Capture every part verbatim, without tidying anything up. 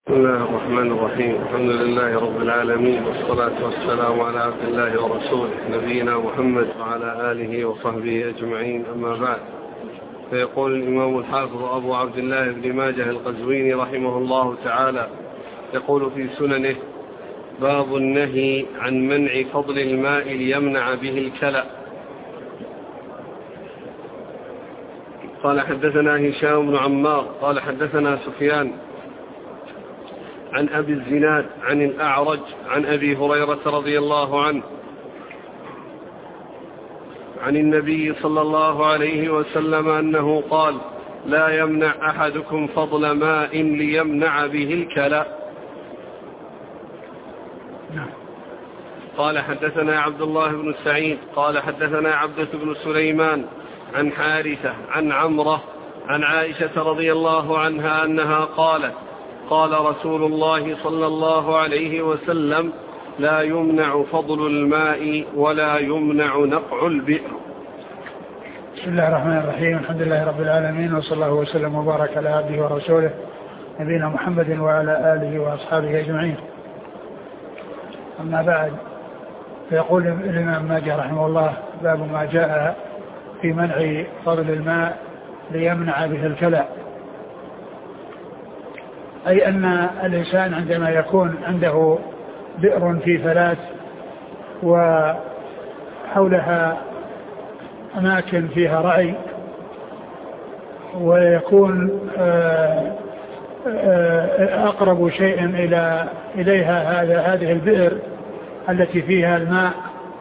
بسم الله الرحمن الرحيم. الحمد لله رب العالمين، والصلاة والسلام على عبد الله ورسوله نبينا محمد وعلى آله وصحبه أجمعين، أما بعد. فيقول الإمام الحافظ أبو عبد الله بن ماجه القزويني رحمه الله تعالى، يقول في سننه: باب النهي عن منع فضل الماء ليمنع به الكلى. قال حدثنا هشام بن عمار قال حدثنا سفيان عن أبي الزناد عن الأعرج عن أبي هريرة رضي الله عنه عن النبي صلى الله عليه وسلم أنه قال: لا يمنع أحدكم فضل ماء ليمنع به الكلى. قال حدثنا عبد الله بن سعيد قال حدثنا عبدة بن سليمان عن حارثة عن عمرة عن عائشة رضي الله عنها أنها قالت: قال رسول الله صلى الله عليه وسلم: لا يمنع فضل الماء ولا يمنع نقع البئر. بسم الله الرحمن الرحيم. الحمد لله رب العالمين، وصلى الله وسلم وبارك على عبده ورسوله نبينا محمد وعلى آله وأصحابه أجمعين. أما بعد، فيقول الإمام ماجه رحمه الله: باب ما جاء في منع فضل الماء ليمنع به الكلى. أي أن الإنسان عندما يكون عنده بئر في فلات وحولها أماكن فيها رعي، ويكون أقرب شيء إلى إليها هذا هذه البئر التي فيها الماء،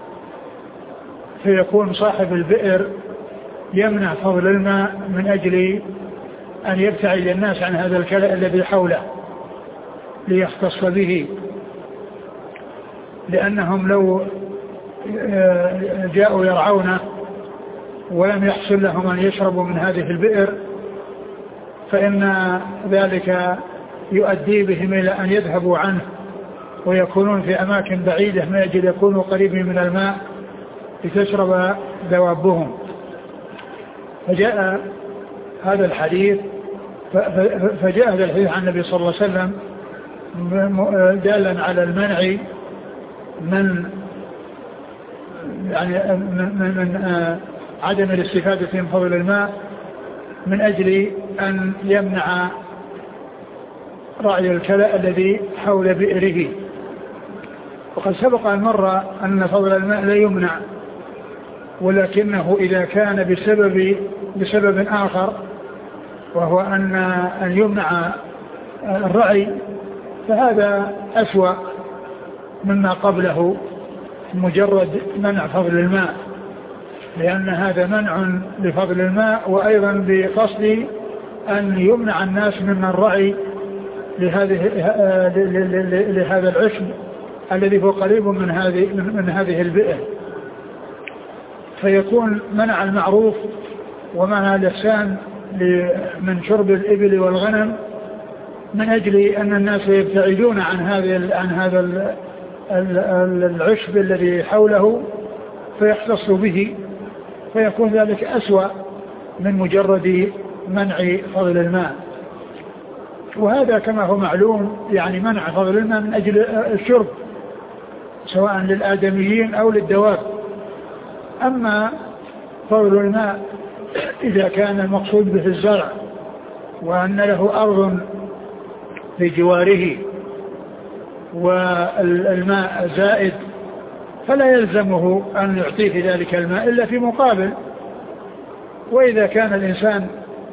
فيكون صاحب البئر يمنع فضل الماء من أجل أن يبتعد الناس عن هذا الكلى الذي حوله ليختص به، لأنهم لو جاءوا يرعونه ولم يحصل لهم أن يشربوا من هذه البئر فإن ذلك يؤدي بهم إلى أن يذهبوا عنه ويكونون في أماكن بعيدة من أجل يكونوا قريبين من الماء لتشرب دوابهم. فجاء هذا الحديث فجاء هذا الحديث عن النبي صلى الله عليه وسلم دالا على المنع من يعني من, من عدم الاستفادة من فضل الماء من أجل أن يمنع رعي الكلى الذي حول بئره. وقد سبق أن مر أن فضل الماء لا يمنع، ولكنه إذا كان بسبب بسبب آخر، وهو أن أن يمنع الرعي، فهذا أسوأ مما قبله مجرد منع فضل الماء، لأن هذا منع لفضل الماء وأيضا بقصد أن يمنع الناس من الرعي لهذه لهذا العشب الذي هو قريب من هذه من هذه البئر، فيكون منع المعروف ومنع الإحسان من شرب الإبل والغنم من أجل أن الناس يبتعدون عن هذا عن هذا العشب الذي حوله فيختص به، فيكون ذلك أسوأ من مجرد منع فضل الماء. وهذا كما هو معلوم يعني منع فضل الماء من أجل الشرب سواء للآدميين أو للدواب. أما فضل الماء إذا كان المقصود به الزرع وأن له أرض في جواره والماء زائد، فلا يلزمه أن يعطيه ذلك الماء إلا في مقابل. وإذا كان الإنسان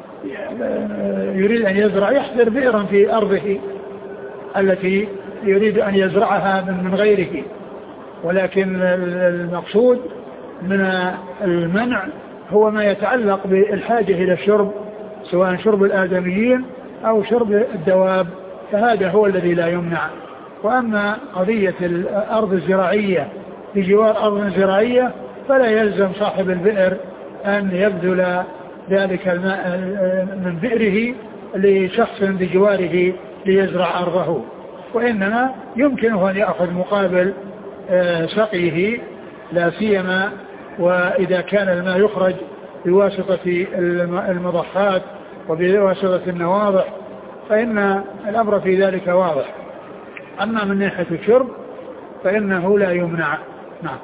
يريد أن يزرع يحفر بئرا في أرضه التي يريد أن يزرعها من غيره، ولكن المقصود من المنع هو ما يتعلق بالحاجة إلى الشرب سواء شرب الآدميين أو شرب الدواب، فهذا هو الذي لا يمنع. وأما قضية الأرض الزراعية بجوار أرض زراعية فلا يلزم صاحب البئر أن يبذل ذلك الماء من بئره لشخص بجواره ليزرع أرضه، وإنما يمكنه أن يأخذ مقابل سقيه، لا سيما وإذا كان الماء يخرج بواسطة المضخات وبواسطة النواضح فإن الأمر في ذلك واضح. أما من ناحية الشرب فإنه لا يمنع. نعم.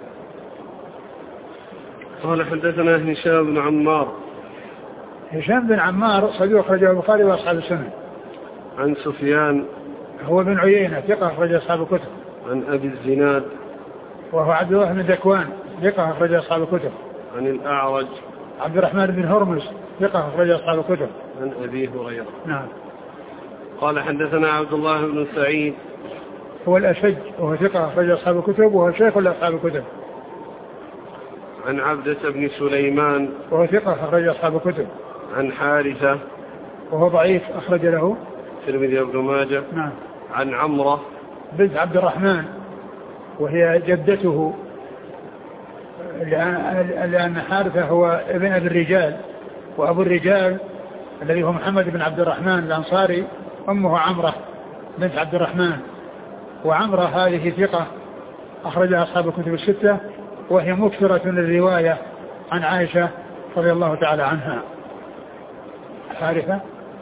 قال حدثنا هشام بن عمار. هشام بن عمار صدوق أخرجه البخاري وأصحاب السنن. عن سفيان هو بن عيينة ثقة أخرج أصحاب الكتب. عن أبي الزناد وهو عبد الله بن ذكوان ثقة أخرج أصحاب الكتب. عن الأعرج عبد الرحمن بن هرمز ثقة أخرج أصحاب الكتب. عن أبي هريرة. نعم. قال حدثنا عبد الله بن سعيد هو الأشج وهو ثقة أخرج أصحاب الكتب وهو شيخ لأصحاب الكتب. عن عبدة بن سليمان وهو ثقة أخرج أصحاب الكتب. عن حارثة وهو ضعيف أخرج له الترمذي وابن ماجه. نعم. عن عمرة بنت عبد الرحمن وهي جدته، لأن حارثة هو ابن أبي الرجال، وأبو الرجال الذي هو محمد بن عبد الرحمن الأنصاري أمه عمرة بنت عبد الرحمن. وعمرة هذه ثقة أخرجها أصحاب الكتب الستة، وهي مكثرة الرواية عن عائشة رضي الله تعالى عنها. حارثة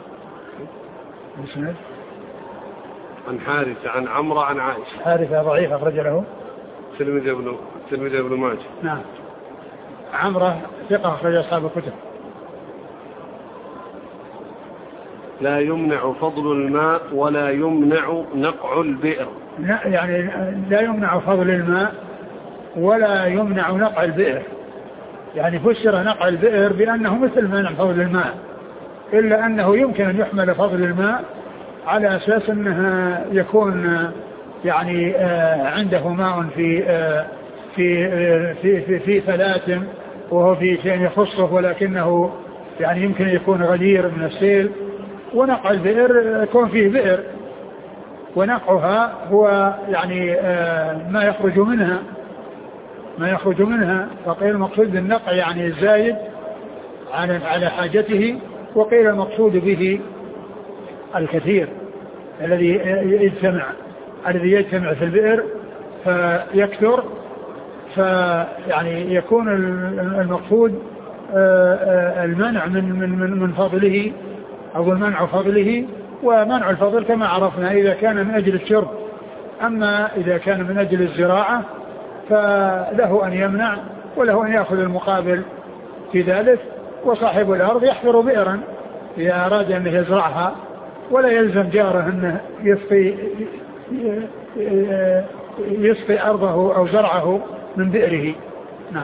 بسند عن حارثة عن عمرة عن عائشة. حارثة ضعيف أخرج له الترمذي ابن الترمذي ابن ماجه. نعم. عمرة ثقة أخرج أصحاب الكتب. لا يمنع فضل الماء ولا يمنع نقع البئر. لا يعني لا يمنع فضل الماء ولا يمنع نقع البئر، يعني فسر نقع البئر بأنه مثل منع فضل الماء، إلا أنه يمكن أن يحمل فضل الماء على أساس أنها يكون يعني عنده ماء في في في في, في فلات وهو في شيء يخصه، ولكنه يعني يمكن يكون غدير من السيل. ونقع البئر يكون فيه بئر، ونقعها هو يعني ما يخرج منها ما يخرج منها فقيل المقصود بالنقع يعني الزايد على حاجته، وقيل المقصود به الكثير الذي يجتمع الذي يجتمع في البئر فيكثر، فيعني يكون المقصود المنع من من من فضله أو المنع فضله. ومنع الفضل كما عرفنا إذا كان من أجل الشرب، أما إذا كان من أجل الزراعة فله أن يمنع وله أن يأخذ المقابل في ذلك. وصاحب الأرض يحفر بئرا إذا أراد أن يزرعها، ولا يلزم جاره أنه يسقي يسقي أرضه أو زرعه من بئره. نعم.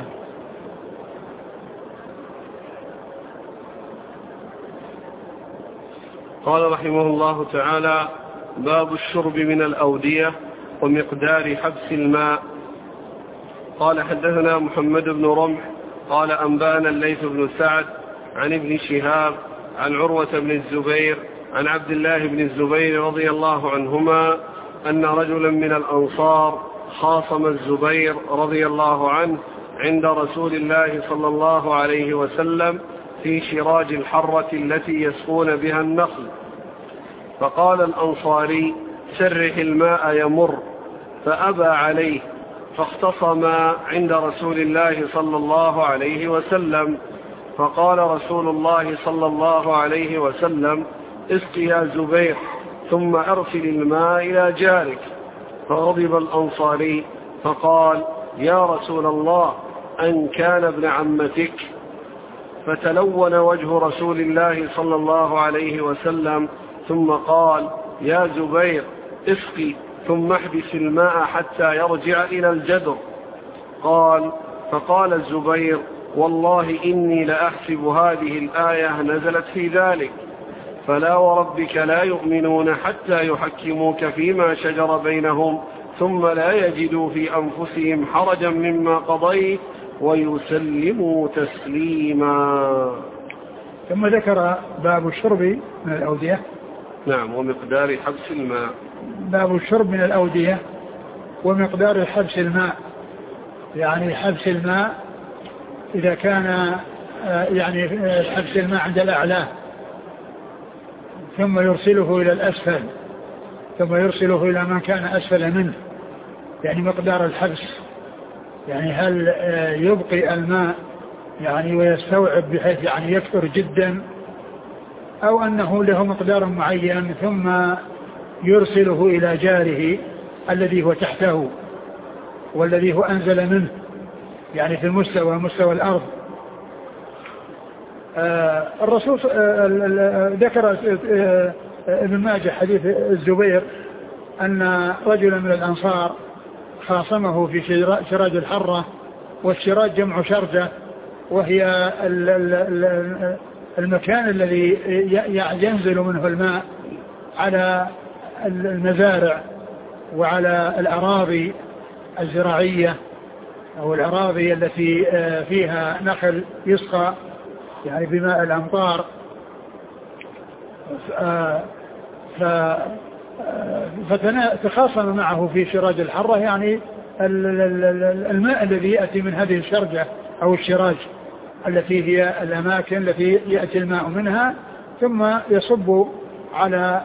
قال رحمه الله تعالى: باب الشرب من الأودية ومقدار حبس الماء. قال حدثنا محمد بن رمح قال أنبانا الليث بن سعد عن ابن شهاب عن عروة بن الزبير عن عبد الله بن الزبير رضي الله عنهما أن رجلا من الأنصار خاصم الزبير رضي الله عنه عند رسول الله صلى الله عليه وسلم في شراج الحرة التي يسقون بها النخل، فقال الأنصاري: سرح الماء يمر، فأبى عليه، فاختصما عند رسول الله صلى الله عليه وسلم، فقال رسول الله صلى الله عليه وسلم: اسق يا زبير ثم أرسل الماء إلى جارك. فغضب الأنصاري فقال: يا رسول الله، أن كان ابن عمتك؟ فتلون وجه رسول الله صلى الله عليه وسلم ثم قال: يا زبير اسقي ثم احبس الماء حتى يرجع إلى الجدر. قال: فقال الزبير: والله إني لأحسب هذه الآية نزلت في ذلك، فلا وربك لا يؤمنون حتى يحكموك فيما شجر بينهم ثم لا يجدوا في أنفسهم حرجا مما قضيت ويسلموا تسليما. ثم ذكر باب الشرب من الأودية. نعم. ومقدار حبس الماء. باب الشرب من الأودية ومقدار حبس الماء، يعني حبس الماء إذا كان يعني حبس الماء عند الأعلى ثم يرسله إلى الأسفل ثم يرسله إلى من كان أسفل منه، يعني مقدار الحبس، يعني هل يبقي الماء يعني ويستوعب بحيث يعني يكثر جدا أو أنه له مقدار معين ثم يرسله إلى جاره الذي هو تحته والذي هو أنزل منه، يعني في المستوى مستوى الأرض. آه الرسول آه ذكر آه ابن ماجه حديث الزبير أن رجلا من الأنصار خاصمه في شراج الحرة، والشراج جمع شرجة، وهي المكان الذي ينزل منه الماء على المزارع وعلى الأراضي الزراعية أو الأراضي التي فيها نخل يسقى يعني بماء الأمطار. فتخاصم معه في شراج الحرة، يعني الماء الذي يأتي من هذه الشرجة أو الشراج التي هي الأماكن التي يأتي الماء منها ثم يصب على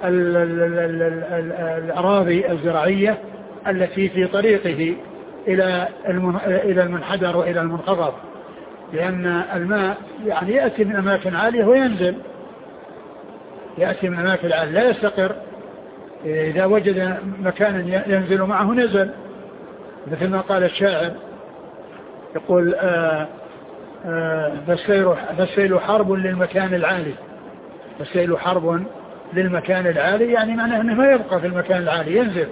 الأراضي الزراعية التي في طريقه إلى إلى المنحدر وإلى المنخفض، لأن الماء يعني يأتي من أماكن عالية وينزل، يأتي من أماكن عالية لا يستقر. إذا وجد مكانا ينزل معه نزل، مثل ما قال الشاعر يقول آآ آآ فالسيل حرب للمكان العالي، فالسيل حرب للمكان العالي، يعني معناه أنه ما يبقى في المكان العالي، ينزل.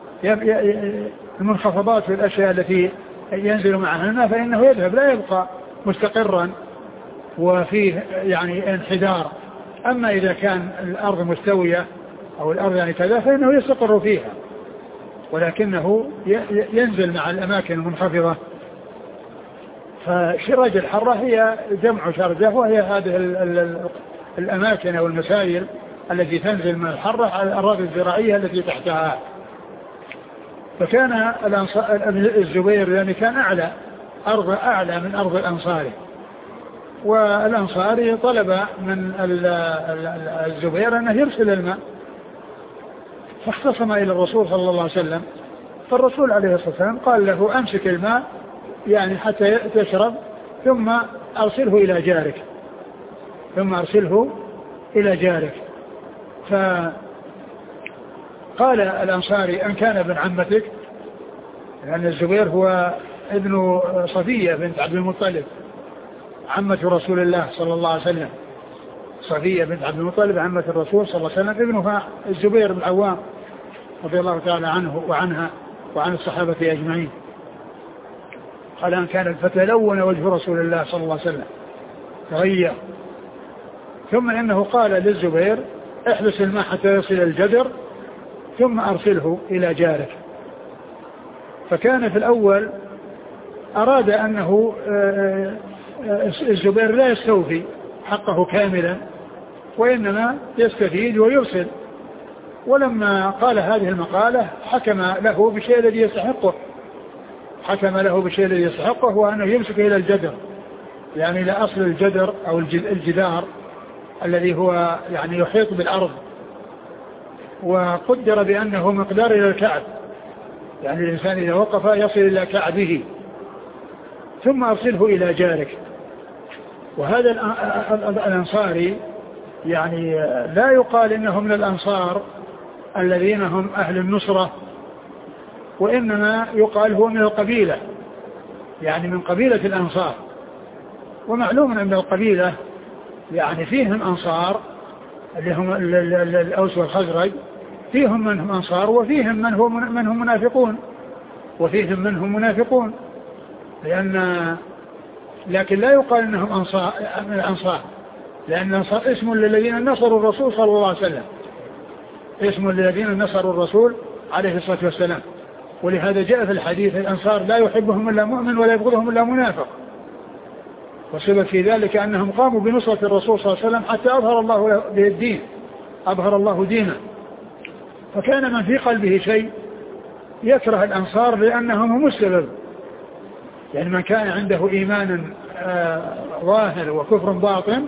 المنخفضات والأشياء التي ينزل معها الماء فإنه يذهب لا يبقى مستقرا وفيه يعني انحدار. أما إذا كان الأرض مستوية أو الأرض يعني كذا فإنه يستقر فيها، ولكنه ينزل مع الأماكن المنخفضة. فشراج الحرة هي جمع شرجة، وهي هذه الأماكن أو المسائل التي تنزل من الحرة على الأراضي الزراعية التي تحتها. فكان الزبير يعني كان أعلى أرض أعلى من أرض الأنصاري، والأنصاري طلب من الزبير أنه يرسل الماء، فاختصم إلى الرسول صلى الله عليه وسلم. فالرسول عليه الصلاة والسلام قال له أمسك الماء يعني حتى تشرب ثم أرسله إلى جارك ثم أرسله إلى جارك. فقال الأنصاري أن كان ابن عمتك، لأن الزبير هو ابن صفية بنت عبد المطلب عمة رسول الله صلى الله عليه وسلم. صفية بنت عبد المطلب عمة الرسول صلى الله عليه وسلم، ابنها الزبير بن العوام رضي الله تعالى عنه وعنها وعن الصحابة أجمعين. قال أن كان فتلون وجه رسول الله صلى الله عليه وسلم تغير. ثم إنه قال للزبير احبس الماء حتى يصل الجدر ثم أرسله إلى جارك. فكان في الأول أراد أنه الزبير لا يستوفي حقه كاملا وإنما يستفيد ويرسل، ولما قال هذه المقالة حكم له بشيء الذي يستحقه حكم له بشيء الذي يستحقه هو أنه يمسك إلى الجدر، يعني إلى أصل الجدر أو الجدار الذي هو يعني يحيط بالأرض، وقدر بأنه مقدار إلى الكعب، يعني الإنسان إذا وقف يصل إلى كعبه، ثم أرسله إلى جارك. وهذا الأنصاري يعني لا يقال إنهم من الأنصار الذين هم أهل النصرة، وإنما يقال هو من القبيلة، يعني من قبيلة الأنصار. ومعلوم أن القبيلة يعني فيهم أنصار اللي هم الأوس والخزرج، فيهم منهم أنصار وفيهم من هو منهم منافقون وفيهم منهم منافقون لأن لكن لا يقال أنهم أنصار من الأنصار، لأن الأنصار اسم للذين نصروا الرسول صلى الله عليه وسلم، اسم للذين نصروا الرسول عليه الصلاة والسلام. ولهذا جاء في الحديث الأنصار لا يحبهم إلا مؤمن ولا يبغضهم إلا منافق. وسبب في ذلك أنهم قاموا بنصرة الرسول صلى الله عليه وسلم حتى أظهر الله به الدين، أظهر الله دينه. فكان من في قلبه شيء يكره الأنصار لأنهم هم السبب، يعني من كان عنده إيمان ظاهر وكفر باطن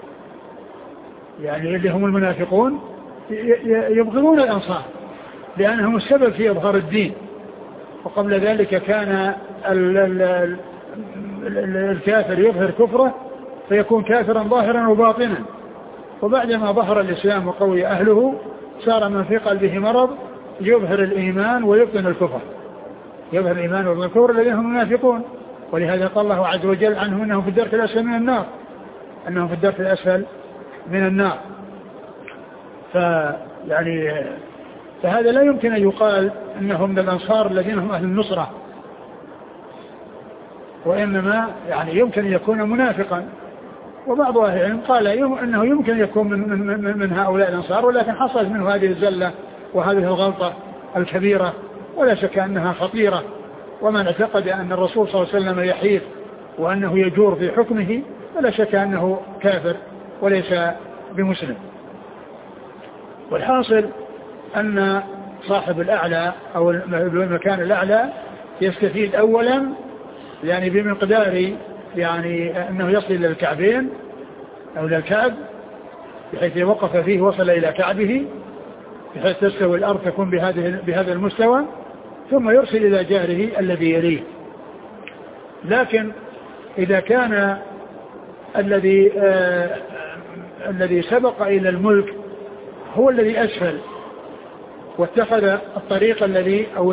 يعني اللي هم المنافقون يبغضون الأنصار لأنهم السبب في إظهار الدين. وقبل ذلك كان الكافر يظهر كفره فيكون كافرا ظاهرا وباطنا، وبعدما ظهر الإسلام وقوي أهله صار من في قلبه مرض يظهر الإيمان ويبطن الكفر، يظهر الإيمان ويبطن الكفر الذين هم منافقون. ولهذا قال الله عز وجل عنهم أنهم في الدرك الأسفل من النار، أنهم في الدرك الأسفل من النار. فيعني فهذا لا يمكن أن يقال أنهم من الأنصار الذين هم أهل النصرة، وإنما يعني يمكن أن يكون منافقا. وبعض أهل العلم قال أنه يمكن أن يكون من, من, من هؤلاء الأنصار، ولكن حصلت منه هذه الزلة وهذه الغلطة الكبيرة، ولا شك أنها خطيرة. ومن اعتقد أن الرسول صلى الله عليه وسلم يحيف وأنه يجور في حكمه فلا شك أنه كافر وليس بمسلم. والحاصل أن صاحب الأعلى أو المكان الأعلى يستفيد أولا يعني بمقدار يعني أنه يصل إلى الكعبين أو إلى الكعب، بحيث يوقف فيه وصل إلى كعبه، بحيث تستوي الأرض تكون بهذه بهذا المستوى، ثم يرسل إلى جاره الذي يليه. لكن إذا كان الذي آه الذي سبق إلى الملك هو الذي أسفل واتخذ الطريق الذي أو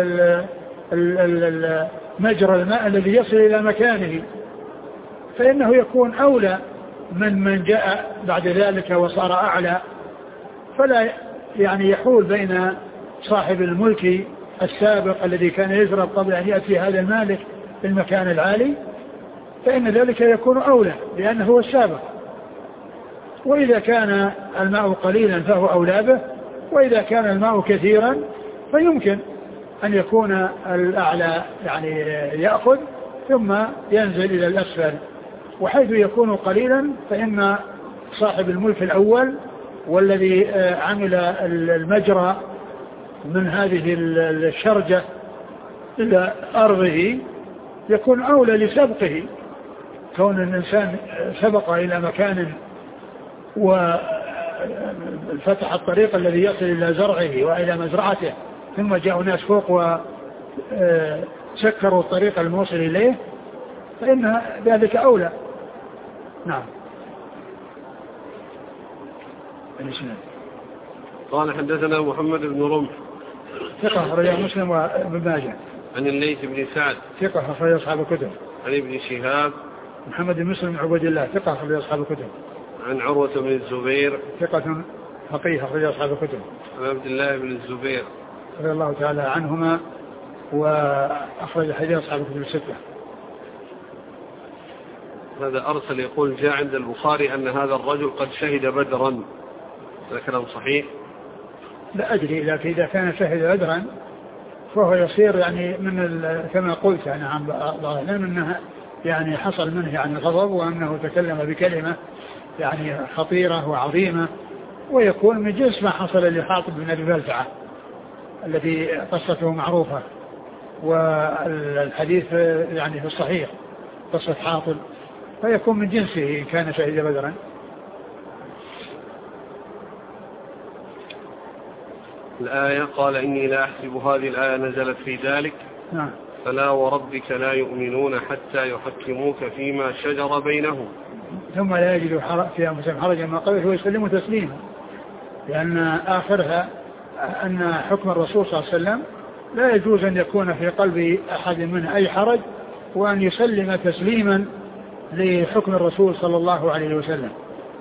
مجرى الماء الذي يصل إلى مكانه، فإنه يكون أولى من من جاء بعد ذلك وصار أعلى، فلا يعني يحول بين صاحب الملك السابق الذي كان يزرب قبل أن يأتي هذا المالك في المكان العالي، فإن ذلك يكون أولى لأنه هو السابق. وإذا كان الماء قليلا فهو أولى به، وإذا كان الماء كثيرا فيمكن أن يكون الأعلى يعني يأخذ ثم ينزل إلى الأسفل. وحيث يكون قليلا فإن صاحب الملك الأول والذي عمل المجرى من هذه الشرجة إلى أرضه يكون أولى لسبقه، كون الإنسان سبق إلى مكان وفتح الطريق الذي يصل إلى زرعه وإلى مزرعته، ثم جاءوا ناس فوق وسكروا الطريق الموصل إليه، فإن ذلك أولى. نعم. قال حدثنا محمد بن رمح ثقة أخرجه مسلم وابن ماجه. عن الليث بن سعد ثقة أخرجه أصحاب الكتب. عن ابن شهاب محمد بن مسلم بن عبد الله ثقة أخرجه أصحاب الكتب. عن عروة بن الزبير ثقة فقيه أخرجه أصحاب الكتب. عن عبد الله بن الزبير رضي الله تعالى عنهما وأخرج حديث أصحاب الكتب الستة. هذا أرسل يقول جاء عند البخاري أن هذا الرجل قد شهد بدرا، هذا كلام صحيح؟ لا أدري، لكن إذا كان شهد بدرا فهو يصير يعني من كما قلت يعني عن بعض أنه يعني حصل منه يعني غضب، وأنه تكلم بكلمة يعني خطيرة وعظيمة، ويكون من جنس ما حصل لحاطب بن أبي بلتعة الذي قصته معروفة، والحديث يعني في الصحيح قصة حاطب، فيكون من جنسه إن كان شهد بدرا. الآية قال إني لا أحسب هذه الآية نزلت في ذلك. نعم. فلا وربك لا يؤمنون حتى يحكموك فيما شجر بينهم ثم لا يجدوا في أنفسهم حرجا مما قضيت ويسلموا تسليما، لأن آخرها أن حكم الرسول صلى الله عليه وسلم لا يجوز أن يكون في قلب أحد منه أي حرج، وأن يسلم تسليما لحكم الرسول صلى الله عليه وسلم.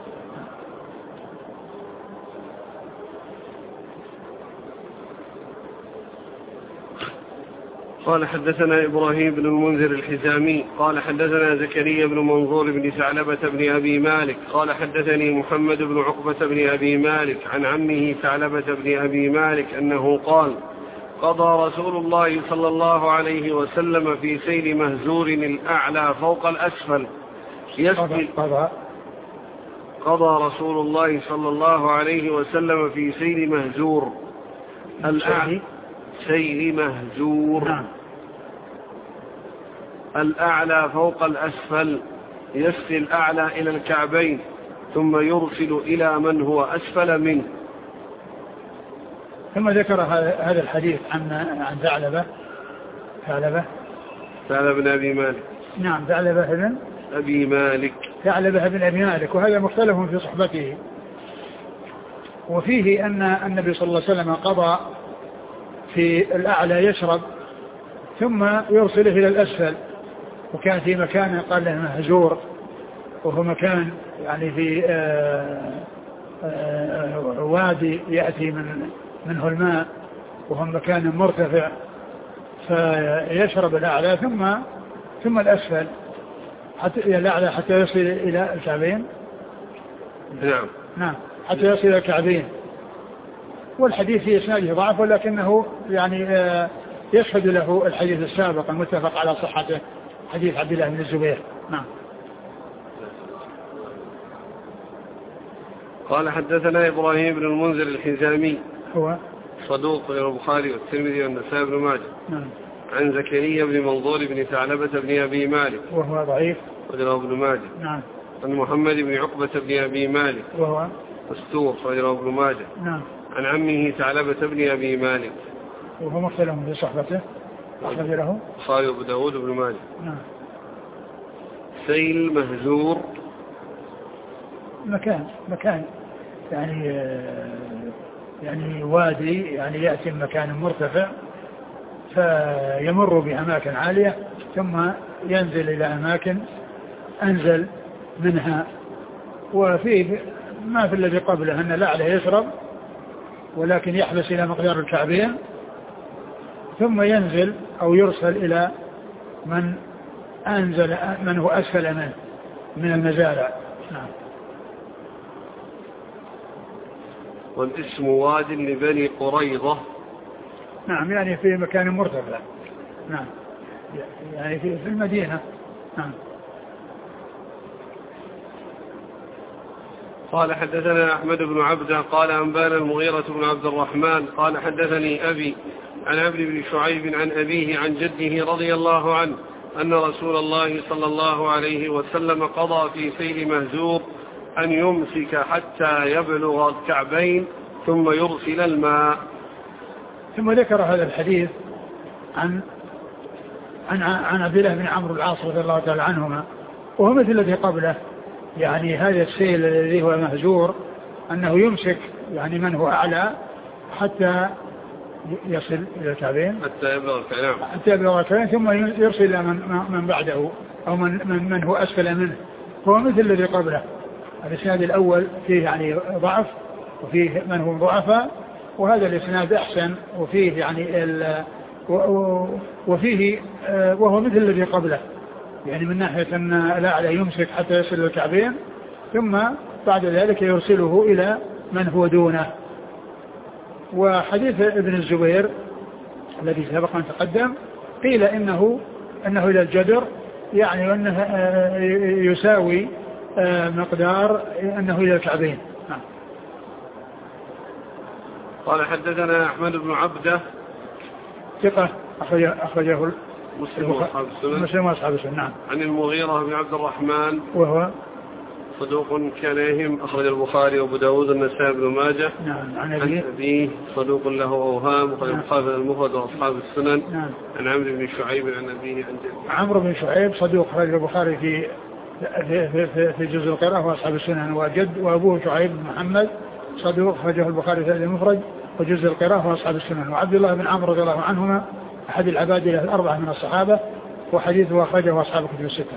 قال حدثنا إبراهيم بن المنذر الحزامي قال حدثنا زكريا بن منظور بن ثعلبة بن أبي مالك قال حدثني محمد بن عقبة بن أبي مالك عن عمه ثعلبة بن أبي مالك أنه قال قضى رسول الله صلى الله عليه وسلم في سيل مهزور الأعلى فوق الأسفل يسقي قضى قضى رسول الله صلى الله عليه وسلم في سيل مهزور الأعلى سيل مهزور نعم. الأعلى فوق الأسفل يسقي الأعلى إلى الكعبين ثم يرسل إلى من هو أسفل منه. ثم ذكر هذا الحديث عن عن ثعلبة ثعلبة ثعلبة بن أبي مالك. نعم ثعلبة بن أبي مالك ثعلبة بن أبي مالك، وهذا مختلف في صحبته، وفيه أن النبي صلى الله عليه وسلم قضى في الأعلى يشرب ثم يرسله إلى الأسفل، وكان في مكان قال له مهجور، وهو مكان يعني في آآ آآ وادي يأتي من منه الماء، وهو مكان مرتفع، فيشرب الأعلى ثم ثم الأسفل حتى الأعلى حتى يصل إلى الكعبين. نعم نعم حتى يصل إلى الكعبين. والحديث في إسناده ضعف، ولكنه يعني يشهد له الحديث السابق المتفق على صحته، حديث عبد الله بن الزبير. نعم. قال حدثنا إبراهيم بن المنذر الحزامي هو صدوق غير البخاري والترمذي والنسائي بن ماجه. نعم. عن زكريا بن منظور بن ثعلبة بن أبي مالك وهو ضعيف وجره ابن ماجه. نعم. عن محمد بن عقبة بن أبي مالك وهو مستور وجره ابن ماجه. نعم. عن عمه ثعلبة بن أبي مالك وهو مختلف في صحبته أخرج له البخاري وأبو داود وابن ماجه. نعم. سيل مهجور مكان مكان يعني يعني وادي يعني يأتي مكان مرتفع فيمر بأماكن عالية ثم ينزل إلى أماكن أنزل منها، وفيه ما في الذي قبله أن الأعلى يشرب ولكن يحبس إلى مقدار الكعبين ثم ينزل أو يرسل إلى من أنزل من هو أسفل منه من المزارع. نعم. والاسم واد لبني قريظة. نعم يعني في مكان مرتفع. نعم يعني في المدينة. نعم. قال حدثنا أحمد بن عبده قال أنبانا المغيرة بن عبد الرحمن قال حدثني أبي عن عبد بن شعيب عن أبيه عن جده رضي الله عنه أن رسول الله صلى الله عليه وسلم قضى في سيل مهزور أن يمسك حتى يبلغ الكعبين ثم يرسل الماء. ثم ذكر هذا الحديث عن عن عن عبد الله بن عمرو العاص رضي الله تعالى عنهما، وهو مثل الذي قبله، يعني هذا السيل الذي هو مهجور أنه يمسك يعني من هو أعلى حتى يصل إلى الكعبين حتى يبلغ الكعبين حتى يبلغ الكعبين ثم يرسل إلى من, من بعده أو من, من, من هو أسفل منه، هو مثل الذي قبله. الإسناد الأول فيه يعني ضعف وفيه من هو ضعفاء، وهذا الإسناد أحسن وفيه يعني ال وفيه وهو مثل الذي قبله، يعني من ناحية أن الأعلى يمسك حتى يصل إلى الكعبين ثم بعد ذلك يرسله إلى من هو دونه. وحديث ابن الزبير الذي سبق أن تقدم قيل إنه أنه إلى الجدر، يعني أنه يساوي مقدار أنه إلى الكعبين. قال حدثنا أحمد بن عبده ثقة أخرجه, أخرجه مسلم وأصحاب السنن مسلم وأصحاب السنن. نعم. عن المغيرة بن عبد الرحمن وهو صدوق كليهم أخرج البخاري وأبو داود والنسائي بن ماجه. نعم. عن أبيه صدوق له أوهام أخرج البخاري المفرد وأصحاب السنن. نعم. عن عمرو بن شعيب عن أبيه عن جده. عمرو بن شعيب صدوق أخرج البخاري في في في, في جزء القراءة وأصحاب السنن، وجد وأبوه شعيب بن محمد صدوق أخرجه البخاري في المفرد وجزء القراءة وأصحاب السنن. وعبد الله بن عمرو رضي الله عنهما أحد العبادلة الأربعة من الصحابة، وحديثه أخرجه أصحاب الكتب الستة.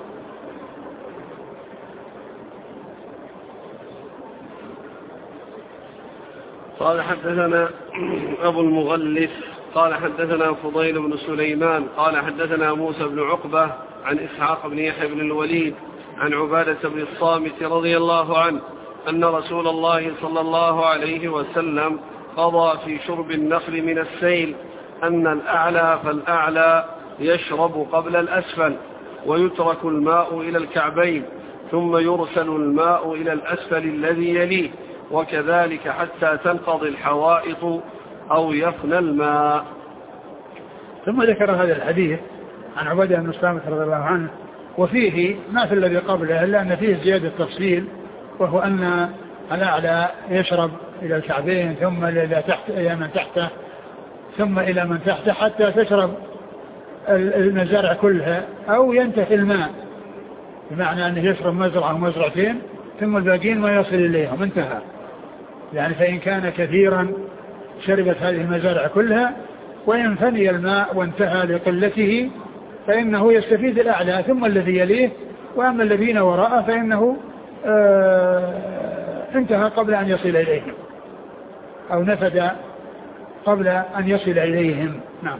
قال حدثنا أبو المغلث قال حدثنا فضيل بن سليمان قال حدثنا موسى بن عقبة عن إسحاق بن يحيى بن الوليد عن عبادة بن الصامت رضي الله عنه أن رسول الله صلى الله عليه وسلم قضى في شرب النخل من السيل أن الأعلى فالأعلى يشرب قبل الأسفل ويترك الماء إلى الكعبين ثم يرسل الماء إلى الأسفل الذي يليه، وكذلك حتى تنقضي الحوائط أو يفنى الماء. ثم ذكر هذا الحديث عن عبادة بن الصامت رضي الله عنه، وفيه ما في الذي قبله إلا أن فيه زيادة تفصيل، وهو أن الأعلى يشرب إلى الكعبين ثم إلى تحت إلى من تحته ثم إلى من تحته حتى تشرب المزارع كلها أو ينتهي الماء، بمعنى أنه يشرب مزرعة ومزرعتين ثم الباقين ما يصل إليهم انتهى. يعني فإن كان كثيرا شربت هذه المزارع كلها، وإن فني الماء وانتهى لقلته فإنه يستفيد الأعلى ثم الذي يليه، وأما الذين وراءه فإنه آه انتهى قبل أن يصل إليهم أو نفد قبل أن يصل إليهم. نعم.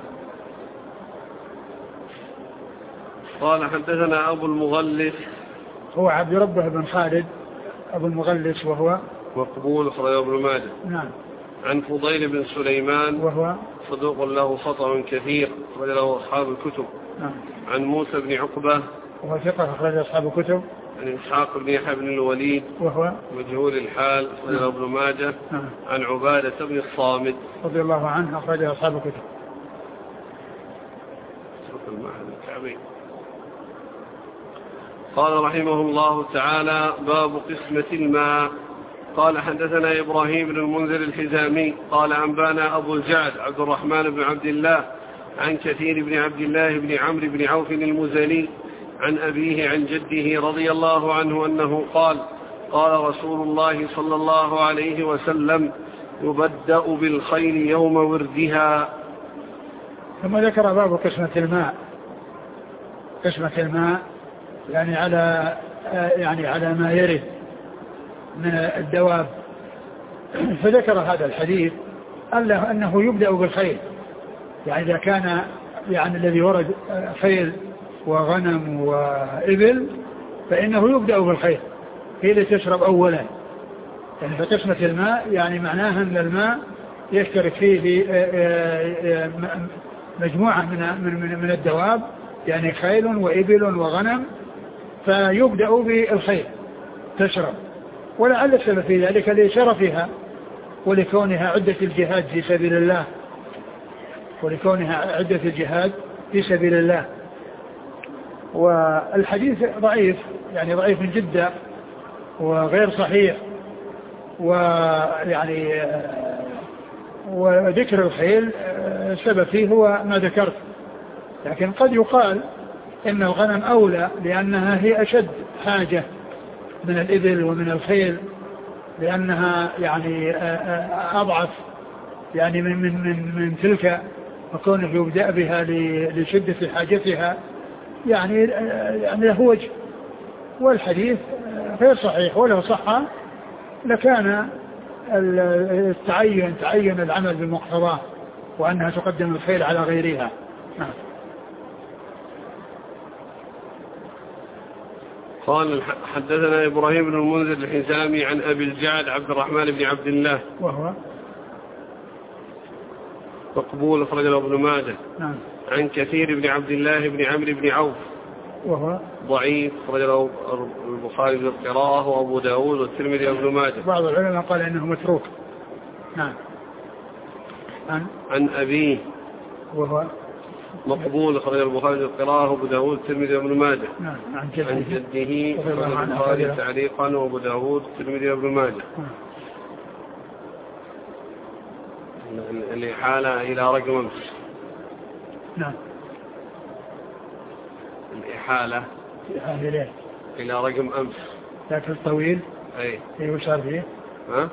قال حدثنا أبو المغلس هو عبد ربه بن خالد أبو المغلس وهو مقبول أخرجه ابن ماجه. نعم. عن فضيل بن سليمان وهو صدوق له خطأ كثير أخرج له أصحاب الكتب. نعم. عن موسى بن عقبة وهو ثقة أخرج أصحاب الكتب. عن إسحاق بن يحيى بن الوليد وهو مجهول الحال أخرج له ابن ماجه. نعم. عن عبادة بن الصامت رضي الله عنه أخرج أصحاب الكتب. قال رحمه الله تعالى: باب قسمة الماء. قال حدثنا إبراهيم بن المنذر الحزامي قال أنبانا أبو الجعد عبد الرحمن بن عبد الله عن كثير بن عبد الله بن عمرو بن عوف المزني عن أبيه عن جده رضي الله عنه أنه قال: قال رسول الله صلى الله عليه وسلم: يبدأ بالخيل يوم وردها. ثم ذكر باب قسمة الماء. قسمة الماء يعني على يعني على ما يرد من الدواب، فذكر هذا الحديث أنه يبدأ بالخيل، يعني إذا كان يعني الذي ورد خيل وغنم وإبل فإنه يبدأ بالخيل، هي اللي تشرب أولا. يعني فقسمة الماء يعني معناها أن الماء يشترك فيه مجموعة من من الدواب، يعني خيل وإبل وغنم، فيبدأ بالخيل تشرب. ولعل السبب في ذلك لشرفها ولكونها عدة الجهاد في سبيل الله ولكونها عدة الجهاد في سبيل الله. والحديث ضعيف، يعني ضعيف جدا وغير صحيح، ويعني وذكر الخيل السبب فيه هو ما ذكرت، لكن قد يقال إن الغنم أولى لأنها هي أشد حاجة من الإبل ومن الخيل، لأنها يعني أضعف يعني من من من, من تلك، وكونه يبدأ بها لشدة حاجتها يعني يعني له وجه. والحديث غير صحيح، ولو صح لكان التعين تعين العمل بمقتضاه وأنها تقدم الخيل على غيرها. نعم. قال حدثنا إبراهيم بن المنذر الحزامي عن أبي الجعد عبد الرحمن بن عبد الله وهو مقبول أخرج له ابن ماجه. نعم. عن كثير بن عبد الله بن عمرو بن عوف وهو ضعيف أخرج له البخاري بالقراءة وأبو داود والترمذي وابن ماجه. بعض العلماء قال إنه متروك. نعم. عن عن أبيه وهو مقبول أخرج البخاري بالقراءة وأبو داود والترمذي وابن ماجه. نعم. عن جده, عن جده أخرج البخاري تعليقا وأبو داود والترمذي وابن ماجه. الإحالة إلى رقم أمس. نعم. الإحالة إلى إلى رقم أمس لكن الطويل. أي أي وش صار فيه؟ ها؟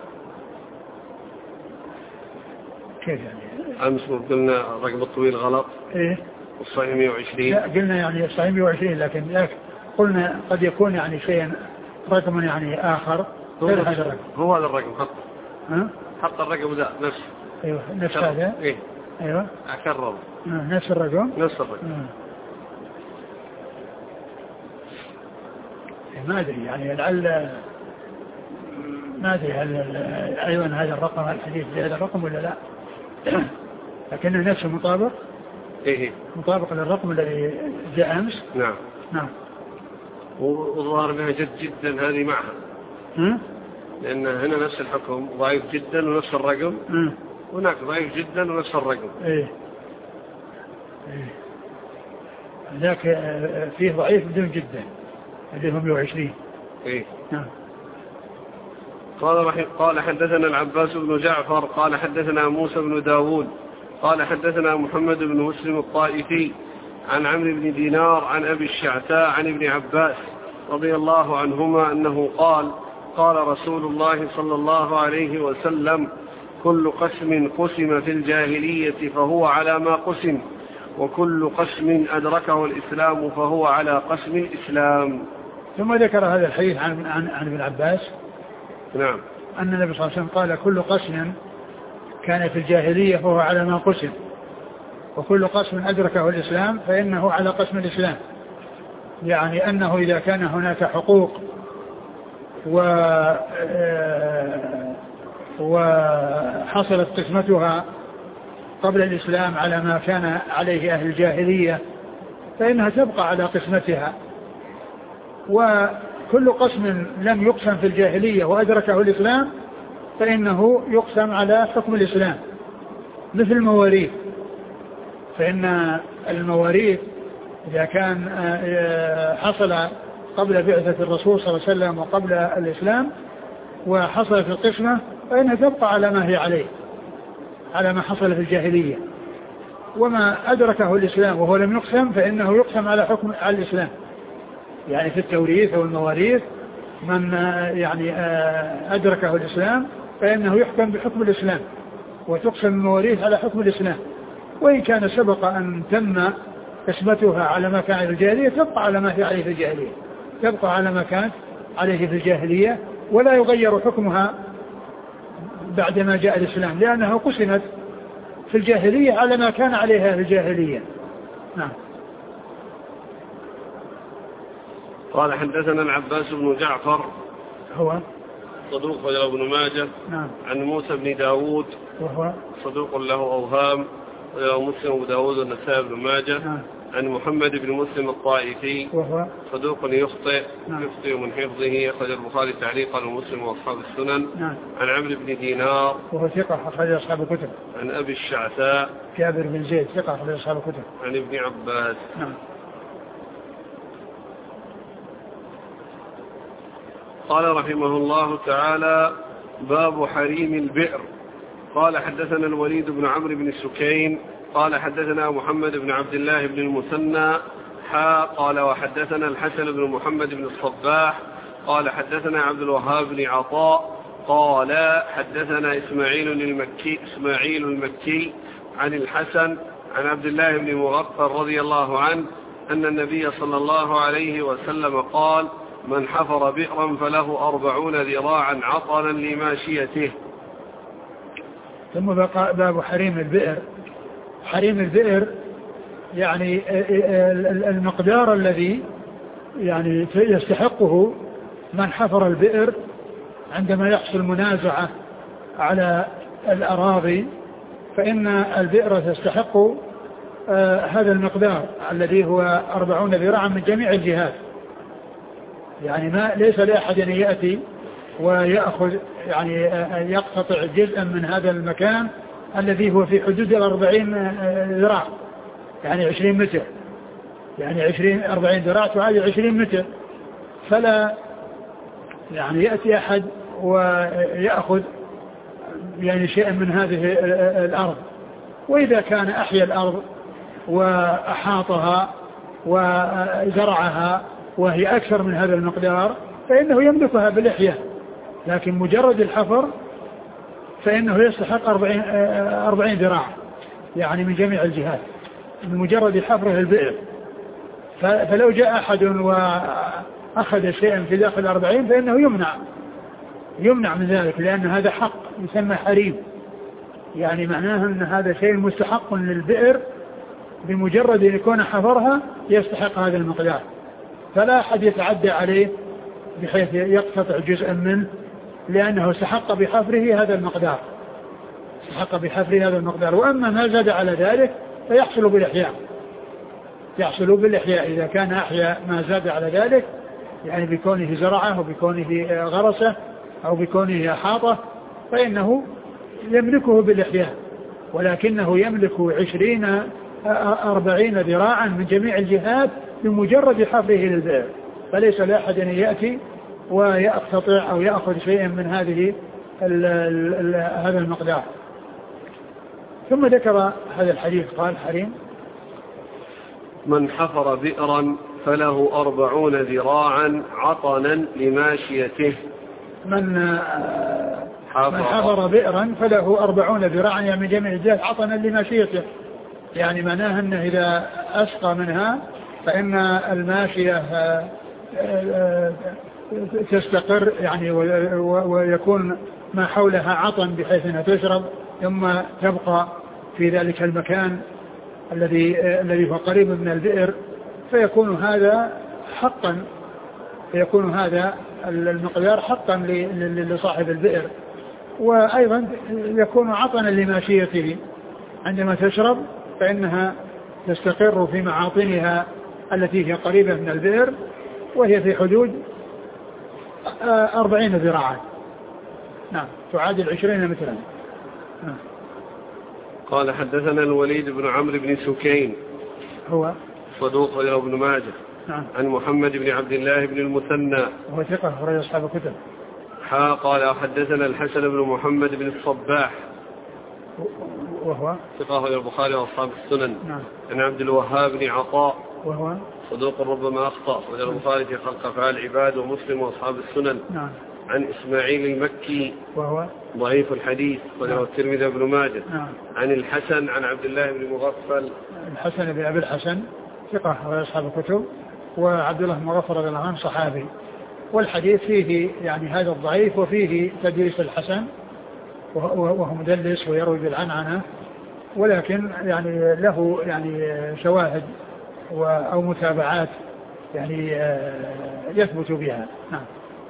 كيف يعني؟ أمس قلنا الرقم الطويل غلط. إيه. والصحيح مئة وعشرين. لا قلنا يعني الصحيح مئة وعشرين، لكن لكن قلنا قد يكون يعني شيء رقم يعني آخر غير هذا الرقم. هو هذا الرقم حط. ها؟ حط الرقم ذا نفس. أيوه نفس هذا. إيه. أيوه. أكرر. نفس الرقم. نفس الرقم. آه. ما أدري يعني لعل ما أدري هل أيضا هذا الرقم الحديث بهذا الرقم ولا لا، لكنه نفسه مطابق. إيه. مطابق للرقم الذي جاء أمس. نعم. نعم. والظاهر بها جد جدا هذه معها. ها؟ لأن هنا نفس الحكم ضعيف جدا ونفس الرقم. ها؟ هناك ضعيف جدا ونفس الرقم. إيه. إيه. ذاك فيه ضعيف بدون جدا اللي هم مئة وعشرين. إيه. نعم. قال قال حدثنا العباس بن جعفر قال حدثنا موسى بن داود قال حدثنا محمد بن مسلم الطائفي عن عمرو بن دينار عن أبي الشعثاء عن ابن عباس رضي الله عنهما أنه قال: قال رسول الله صلى الله عليه وسلم: كل قسم قسم في الجاهلية فهو على ما قسم، وكل قسم أدركه الإسلام فهو على قسم الإسلام. ثم ذكر هذا الحديث عن, عن, عن ابن عباس نعم أن النبي صلى الله عليه وسلم قال: كل قسم كان في الجاهلية فهو على ما قسم، وكل قسم أدركه الإسلام فإنه على قسم الإسلام. يعني أنه إذا كان هناك حقوق و وحصلت قسمتها قبل الإسلام على ما كان عليه أهل الجاهلية فإنها تبقى على قسمتها، وكل قسم لم يقسم في الجاهلية وأدركه الإسلام فإنه يقسم على حكم الإسلام، مثل المواريث. فإن المواريث إذا كان حصل قبل بعثة الرسول صلى الله عليه وسلم وقبل الإسلام وحصلت القسمة فإنها تبقى على ما هي عليه، على ما حصل في الجاهلية. وما أدركه الإسلام وهو لم يقسم فإنه يقسم على حكم على الإسلام. يعني في التوريث أو المواريث من يعني أدركه الإسلام فإنه يحكم بحكم الإسلام، وتقسم المواريث على حكم الإسلام. وإن كان سبق أن تم قسمتها على ما كان في الجاهلية تبقى على ما هي عليه في الجاهلية، تبقى على ما كان عليه في الجاهلية، ولا يغير حكمها بعدما جاء الإسلام، لأنها قسمت في الجاهلية على ما كان عليها في الجاهلية. نعم. قال: حدثنا العباس بن جعفر هو صدوق وله ابن ماجه. نعم. عن موسى بن داود وهو صدوق له أوهام وله مسلم وابو داود والنسائي بن ماجه. نعم. عن محمد بن مسلم الطائفي وهو صدوق يخطئ نعم. يخطئ من حفظه، أخرج البخاري تعليقا ومسلم وأصحاب السنن. نعم. عن عمرو بن دينار وهو ثقة أخرج أصحاب الكتب. عن أبي الشعثاء جابر بن زيد ثقة أخرج أصحاب الكتب. عن ابن عباس. نعم. قال رحمه الله تعالى: باب حريم البئر. قال: حدثنا الوليد بن عمرو بن سكين قال: حدثنا محمد بن عبد الله بن المثنى حا قال: وحدثنا الحسن بن محمد بن الصباح قال: حدثنا عبد الوهاب بن عطاء قال: حدثنا إسماعيل المكي إسماعيل المكي عن الحسن عن عبد الله بن مغفر رضي الله عنه أن النبي صلى الله عليه وسلم قال: من حفر بئرا فله أربعون ذراعا عطنا لماشيته. ثم بقى باب حريم البئر. حريم البئر يعني المقدار الذي يعني يستحقه من حفر البئر عندما يحصل منازعة على الأراضي، فإن البئر تستحق آه هذا المقدار الذي هو أربعون ذراعا من جميع الجهات. يعني ما ليس لأحد أن يأتي ويأخذ يعني يقتطع جزءا من هذا المكان الذي هو في حدود الأربعين ذراع، يعني عشرين متر، يعني عشرين أربعين ذراع تعادل عشرين متر. فلا يعني يأتي أحد ويأخذ يعني شيئا من هذه الأرض. وإذا كان أحيا الأرض وأحاطها وزرعها وهي أكثر من هذا المقدار فإنه يملكها بالإحياء، لكن مجرد الحفر فإنه يستحق أربعين, أربعين ذراع يعني من جميع الجهات بمجرد حفره البئر. فلو جاء أحد وأخذ شيئا في داخل أربعين فإنه يمنع يمنع من ذلك، لأن هذا حق يسمى حريم، يعني معناه أن هذا شيء مستحق للبئر بمجرد أن يكون حفرها يستحق هذا المقدار، فلا أحد يتعدى عليه بحيث يقتطع جزءا منه، لأنه استحق بحفره هذا المقدار استحق بحفره هذا المقدار. وأما ما زاد على ذلك فيحصل بالإحياء يحصل بالإحياء إذا كان أحياء ما زاد على ذلك، يعني بكونه زرعه وبكونه غرسه أو بكونه حاطه، فإنه يملكه بالإحياء، ولكنه يملك عشرين أربعين ذراعا من جميع الجهات بمجرد حفره للبئر، فليس لأحد أن يأتي ويقتطع أو يأخذ شيئا من هذه ال ال ال هذا المقدار. ثم ذكر هذا الحديث قال: حريم من حفر بئرا فله أربعون ذراعا عطنا لماشيته. من من حفر بئرا فله أربعون ذراعا يعني من جميع الجهات عطنا لماشيته، يعني معناه أنه إذا أسقى منها فإن الماشية تستقر يعني ويكون ما حولها عطن بحيث أنها تشرب ثم تبقى في ذلك المكان الذي الذي هو قريب من البئر، فيكون هذا حقا فيكون هذا المقدار حقا لصاحب البئر، وأيضا يكون عطنا لماشيته عندما تشرب فإنها تستقر في معاطنها التي هي قريبة من البئر وهي في حدود أربعين ذراعا، نعم تعادل عشرين مترا. نعم. قال حدثنا الوليد بن عمرو بن سكين هو صدوق غير ابن ماجه. نعم. عن محمد بن عبد الله بن المثنى وهو ثقة أخرج أصحاب الكتب. حا قال حدثنا الحسن بن محمد بن الصباح وهو ثقة غير البخاري وأصحاب السنن. نعم. عن عبد الوهاب بن عطاء وهو صدوق ربما أخطأ غير البخاري في خلق أفعال العباد ومسلم وأصحاب السنن. نعم. عن إسماعيل المكي وهو ضعيف الحديث وله الترمذي وابن ماجه. نعم. عن الحسن عن عبد الله بن مغفل الحسن بن أبي الحسن ثقة غير أصحاب الكتب، وعبد الله بن مغفل رضي الله عنه صحابي، والحديث فيه يعني هذا الضعيف وفيه تدليس الحسن وهو مدلس ويروي بالعنعنة، ولكن يعني له يعني شواهد أو متابعات يعني يثبت بها. نعم.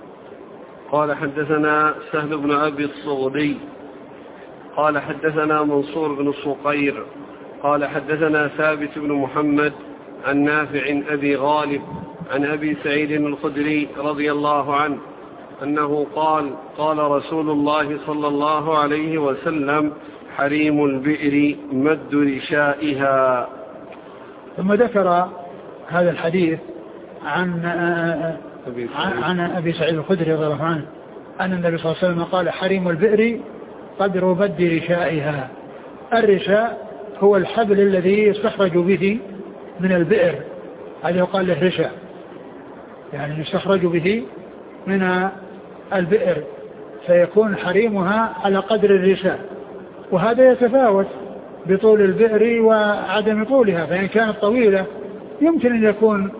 قال حدثنا سهل بن أبي الصغدي قال حدثنا منصور بن الصقير قال حدثنا ثابت بن محمد عن نافع أبي غالب عن أبي سعيد الخدري رضي الله عنه أنه قال قال رسول الله صلى الله عليه وسلم حريم البئر مد رشائها. ثم ذكر هذا الحديث عن عن أبي سعيد الخدري رضي الله عنه أن النبي صلى الله عليه وسلم قال حريم البئر قدر مد رشائها. الرشاء هو الحبل الذي يستخرج به من البئر، هذا يقال له رشاء، يعني يستخرج به من البئر، فيكون حريمها على قدر الرشاء، وهذا يتفاوت بطول البئر وعدم طولها، فإن كانت طويلة يمكن أن يكون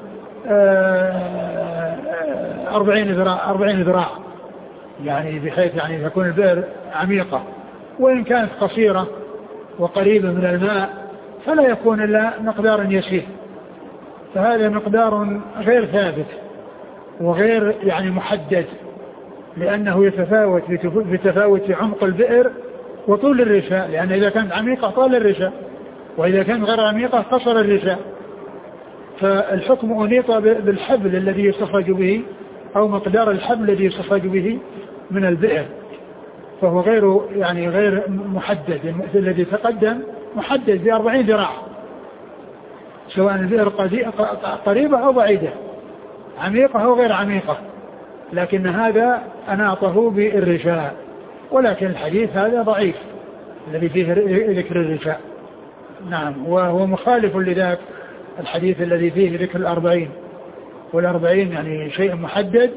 أربعين ذراع أربعين ذراع يعني بحيث يعني تكون البئر عميقة، وإن كانت قصيرة وقريبة من الماء فلا يكون إلا مقدار يسير، فهذا مقدار غير ثابت وغير يعني محدد، لأنه يتفاوت بتفاوت عمق البئر وطول الرشاء، لأن إذا كانت عميقة طال الرشاء، وإذا كانت غير عميقة قصر الرشاء، فالحكم أنيط بالحبل الذي يستخرج به أو مقدار الحبل الذي يستخرج به من البئر، فهو غير يعني غير محدد. الذي تقدم محدد بأربعين ذراع، سواء البئر قريبة أو بعيدة، عميقة أو غير عميقة، لكن هذا أناطه بالرشاء، ولكن الحديث هذا ضعيف الذي فيه ذكر الرشاء. نعم. وهو مخالف لذاك الحديث الذي فيه ذكر الأربعين، والأربعين يعني شيء محدد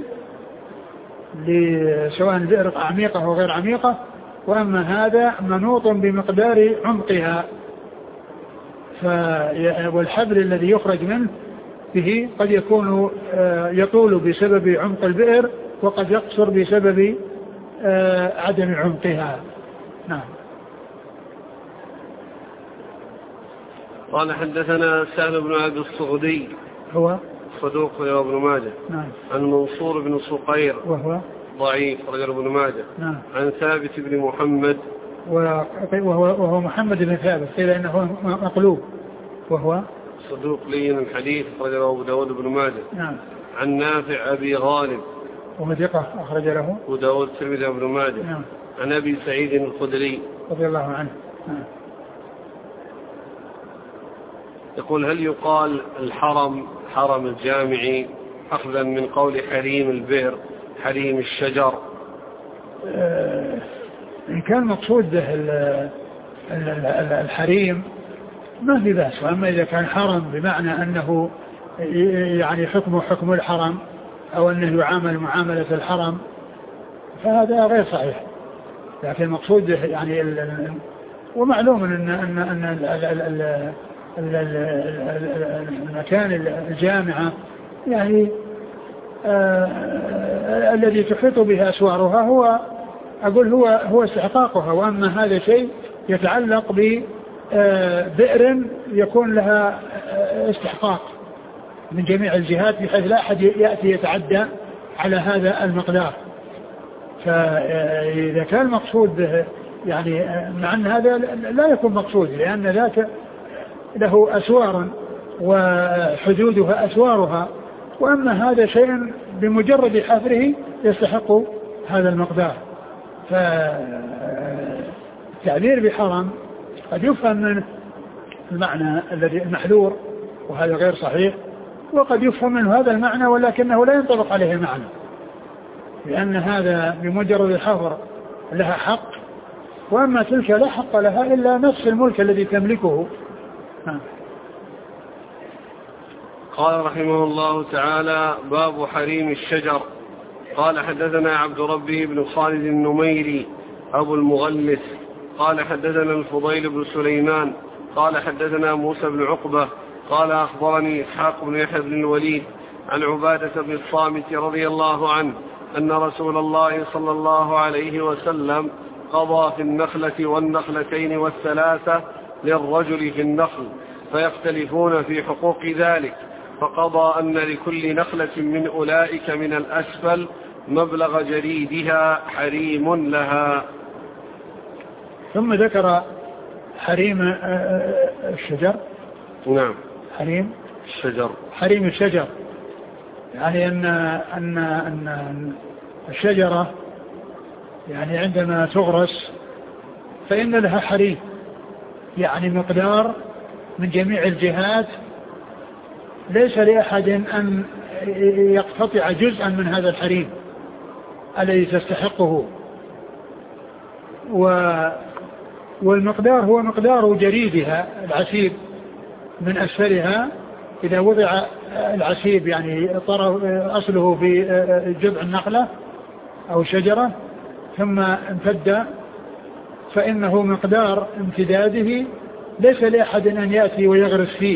سواء البئر عميقة أو غير عميقة، وأما هذا منوط بمقدار عمقها، والحبل الذي يخرج منه به قد يكون يطول بسبب عمق البئر وقد يقصر بسبب عدم عمقها. نعم. قال حدثنا سهل بن أبي الصغدي هو صدوق يا ابن ماجه. نعم. عن منصور بن صقير وهو ضعيف رجل ابن ماجه. نعم. عن ثابت بن محمد وهو, وهو محمد بن ثابت قيل انه مقلوب وهو صدوق لين الحديث رجل أبو داود بن ماجه. نعم. عن نافع أبي غالب وهو ثقة أخرج له أبو داود الترمذي وابن ماجه. نعم. عن أبي سعيد الخدري رضي الله عنه. نعم. يقول هل يقال الحرم حرم الجامع أخذا من قول حريم البئر حريم الشجر؟ آه إن كان مقصود به الحريم ما في بأس، وأما إذا كان حرم بمعنى أنه يعني حكمه حكم الحرم أو أنه يعامل معاملة الحرم فهذا غير صحيح. لكن المقصود يعني ال ال ومعلوم أن أن أن المكان الجامعة يعني آه الذي تحيط بها أسوارها هو أقول هو هو استحقاقها. وأما هذا شيء يتعلق ببئر يكون لها استحقاق من جميع الجهات بحيث لا أحد يأتي يتعدى على هذا المقدار. فإذا كان المقصود به يعني مع أن هذا لا يكون مقصود لأن ذاك له أسوار وحدودها أسوارها، وأما هذا شيء بمجرد حفره يستحق هذا المقدار. فالتعبير بحرم قد يفهم من المعنى الذي المحذور وهذا غير صحيح، وقد يفهم منه هذا المعنى ولكنه لا ينطبق عليه المعنى، لأن هذا بمجرد الحفر لها حق، وأما تلك لا حق لها إلا نفس الملك الذي تملكه. قال رحمه الله تعالى: باب حريم الشجر. قال حدثنا عبد ربه بن خالد النميري أبو المغلس قال حدثنا الفضيل بن سليمان قال حدثنا موسى بن عقبة قال أخبرني إسحاق بن يحيى بن الوليد عن عبادة بن الصامت رضي الله عنه أن رسول الله صلى الله عليه وسلم قضى في النخلة والنخلتين والثلاثة للرجل في النخل فيختلفون في حقوق ذلك، فقضى أن لكل نخلة من أولئك من الأسفل مبلغ جريدها حريم لها. ثم ذكر حريم الشجر. نعم، حريم الشجر حريم الشجر يعني أن أن أن الشجرة يعني عندما تغرس فإن لها حريم، يعني مقدار من جميع الجهات ليس لأحد أن يقتطع جزءا من هذا الحريم الذي تستحقه، والمقدار هو مقدار جريدها العسيب من أسفلها. إذا وضع العسيب يعني طرف أصله في جذع النخلة أو شجرة ثم امتد فإنه مقدار امتداده ليس لأحد أن يأتي ويغرس فيه.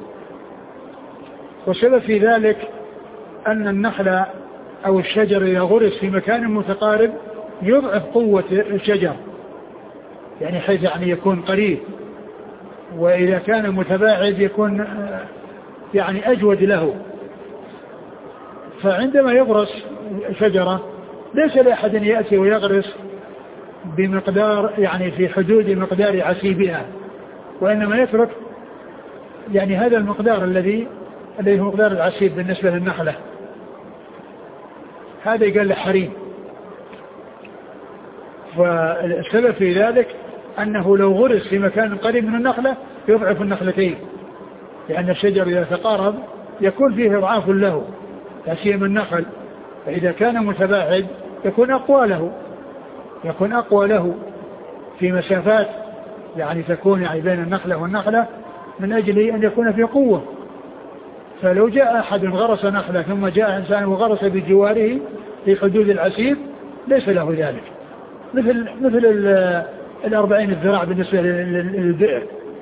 والسبب في ذلك أن النخل أو الشجر إذا غرس في مكان متقارب يضعف قوة الشجر، يعني حيث يعني يكون قريب، وإذا كان متباعد يكون يعني أجود له. فعندما يغرس شجرة ليس لأحد أن يأتي ويغرس بمقدار يعني في حدود مقدار عسيبها، وإنما يترك يعني هذا المقدار الذي الذي هو مقدار العسيب بالنسبة للنخلة، هذا يقال له حريم. والسبب في ذلك أنه لو غرس في مكان قريب من النخلة يضعف النخلتين، لأن الشجر إذا تقارب يكون فيه إضعاف له، لا سيما النخل، فإذا كان متباعد يكون أقوى له يكون أقوى له في مسافات يعني تكون يعني بين النخلة والنخلة من أجل أن يكون في قوة. فلو جاء أحد غرس نخلة ثم جاء إنسان وغرس بجواره في حدود العسيب ليس له ذلك، مثل مثل الأربعين الذراع بالنسبة للبئر،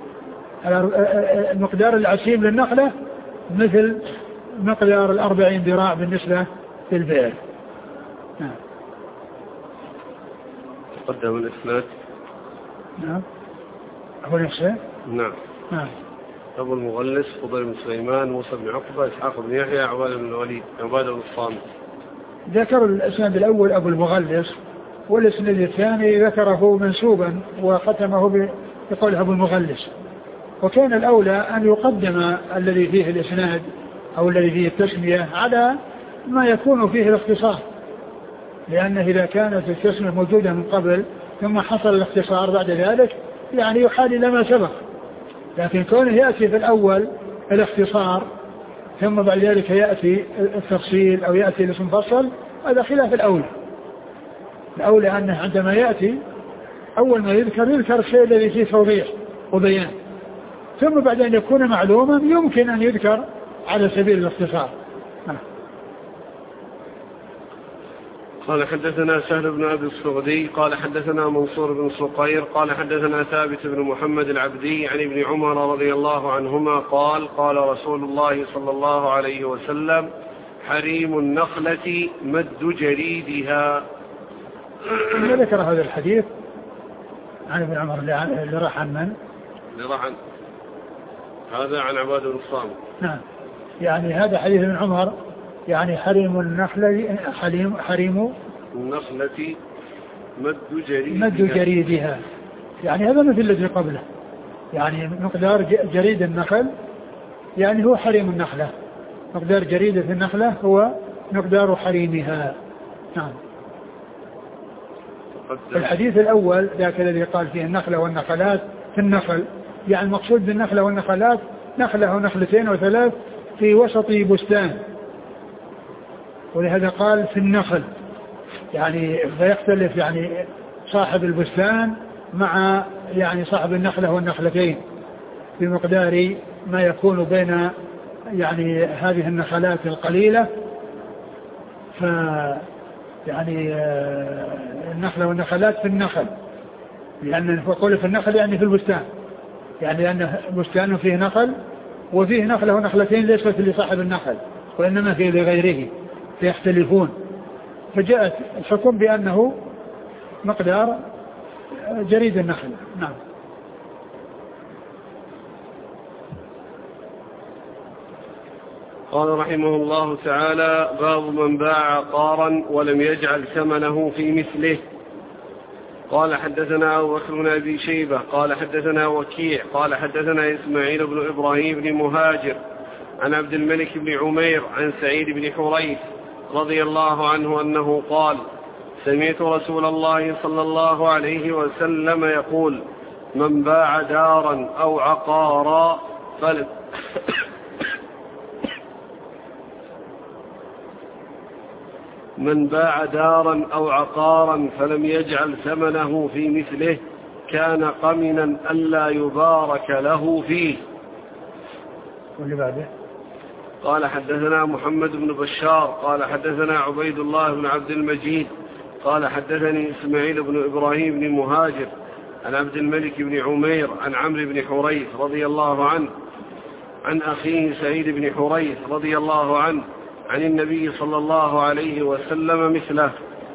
مقدار العسيب للنخلة مثل مقدار الأربعين ذراع بالنسبة للبئر. نعم. قدم الإسناد. نعم. أبو نفسه. نعم. نعم. أبو المغلس فضيل بن سليمان موسى بن عقبة إسحاق بن يحيى عبادة بن الوليد عبادة بن الصامت. ذكر الإسناد الأول أبو المغلس، والإسناد الثاني ذكره منسوبا وختمه بقول أبو المغلس. وكان الأولى أن يقدم الذي فيه الإسناد أو الذي فيه التسمية على ما يكون فيه الاختصار، لأنه إذا كانت التسمية موجودة من قبل ثم حصل الاختصار بعد ذلك يعني يحال إلى ما سبق. لكن كونه يأتي في الأول الاختصار ثم بعد ذلك يأتي التفصيل أو يأتي الاسم مفصل، هذا خلاف الأولى. الأولى أنه عندما يأتي أول ما يذكر يذكر الشيء الذي فيه توضيح وبيان، ثم بعد أن يكون معلوما يمكن أن يذكر على سبيل الاختصار. قال حدثنا سهل بن أبي الصغدي قال حدثنا منصور بن صقير قال حدثنا ثابت بن محمد العبدي عن ابن عمر رضي الله عنهما قال قال رسول الله صلى الله عليه وسلم حريم النخلة مد جريدها. ذكر هذا الحديث عن ابن عمر اللي راح عن من؟ اللي راح عن هذا عن عباد بن الصامت. نعم يعني هذا حديث ابن عمر يعني حريم النخلة حريم حريم النخلة مد جريدها مد جريدها يعني هذا مثل الذي قبله يعني مقدار جريد النخل يعني هو حريم النخلة مقدار جريدة النخلة هو مقدار حريمها. نعم. الحديث الأول ذاك الذي قال فيه النخلة والنخلات في النخل يعني المقصود بالنخلة والنخلات نخلة ونخلتين وثلاث في وسط بستان ولهذا قال في النخل يعني فيختلف يعني صاحب البستان مع يعني صاحب النخلة والنخلتين بمقدار ما يكون بين يعني هذه النخلات القليلة ف يعني النخلة والنخلات في النخل لأن يقول في النخل يعني في البستان يعني لأن بستان فيه نخل وفيه نخلة ونخلتين ليست لصاحب النخل وإنما فيه لغيره فيختلفون فجاءت الحكم بأنه مقدار جريد النخل. نعم. قال رحمه الله تعالى باب من باع عقارا ولم يجعل ثمنه في مثله. قال حدثنا أبو بكر بن أبي شيبة قال حدثنا وكيع قال حدثنا إسماعيل بن إبراهيم بن مهاجر عن عبد الملك بن عمير عن سعيد بن حريث رضي الله عنه أنه قال سمعت رسول الله صلى الله عليه وسلم يقول من باع دارا أو عقارا فلم من باع دارا أو عقارا فلم يجعل ثمنه في مثله كان قمنا ألا يبارك له فيه. واللي بعده قال حدثنا محمد بن بشار قال حدثنا عبيد الله بن عبد المجيد قال حدثني إسماعيل بن إبراهيم بن مهاجر عن عبد الملك بن عمير عن عمرو بن حريث رضي الله عنه عن أخيه سعيد بن حريث رضي الله عنه عن النبي صلى الله عليه وسلم مثله.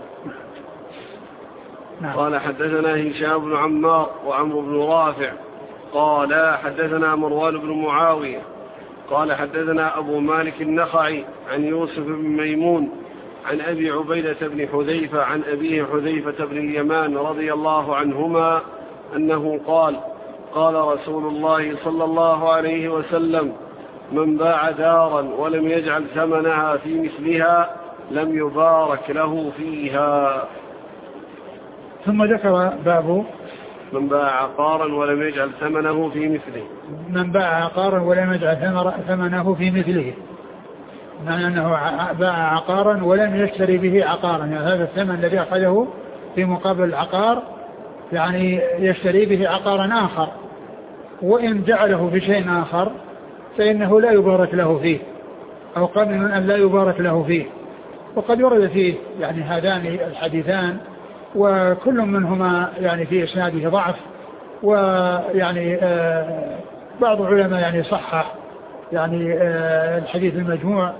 نعم. قال حدثنا هشام بن عمار وعمرو بن رافع قال حدثنا مروان بن معاوية قال حدثنا أبو مالك النخعي عن يوسف بن ميمون عن أبي عبيدة بن حذيفة عن أبيه حذيفة بن اليمان رضي الله عنهما أنه قال قال رسول الله صلى الله عليه وسلم من باع دارا ولم يجعل ثمنها في مثلها لم يبارك له فيها. ثم ذكر باب من باع عقارا ولم يجعل ثمنه في مثله. من باع عقارا ولم يجعل ثمنه في مثله معنى أنه باع عقارا ولم يشتري به عقارا يعني هذا الثمن الذي أخذه في مقابل العقار يعني يشتري به عقارا آخر وإن جعله في شيء آخر فإنه لا يبارك له فيه أو قبل من أن لا يبارك له فيه. وقد ورد فيه يعني هذان الحديثان وكل منهما يعني في إسناده ضعف ويعني آه بعض العلماء يعني صحح يعني آه الحديث المجموع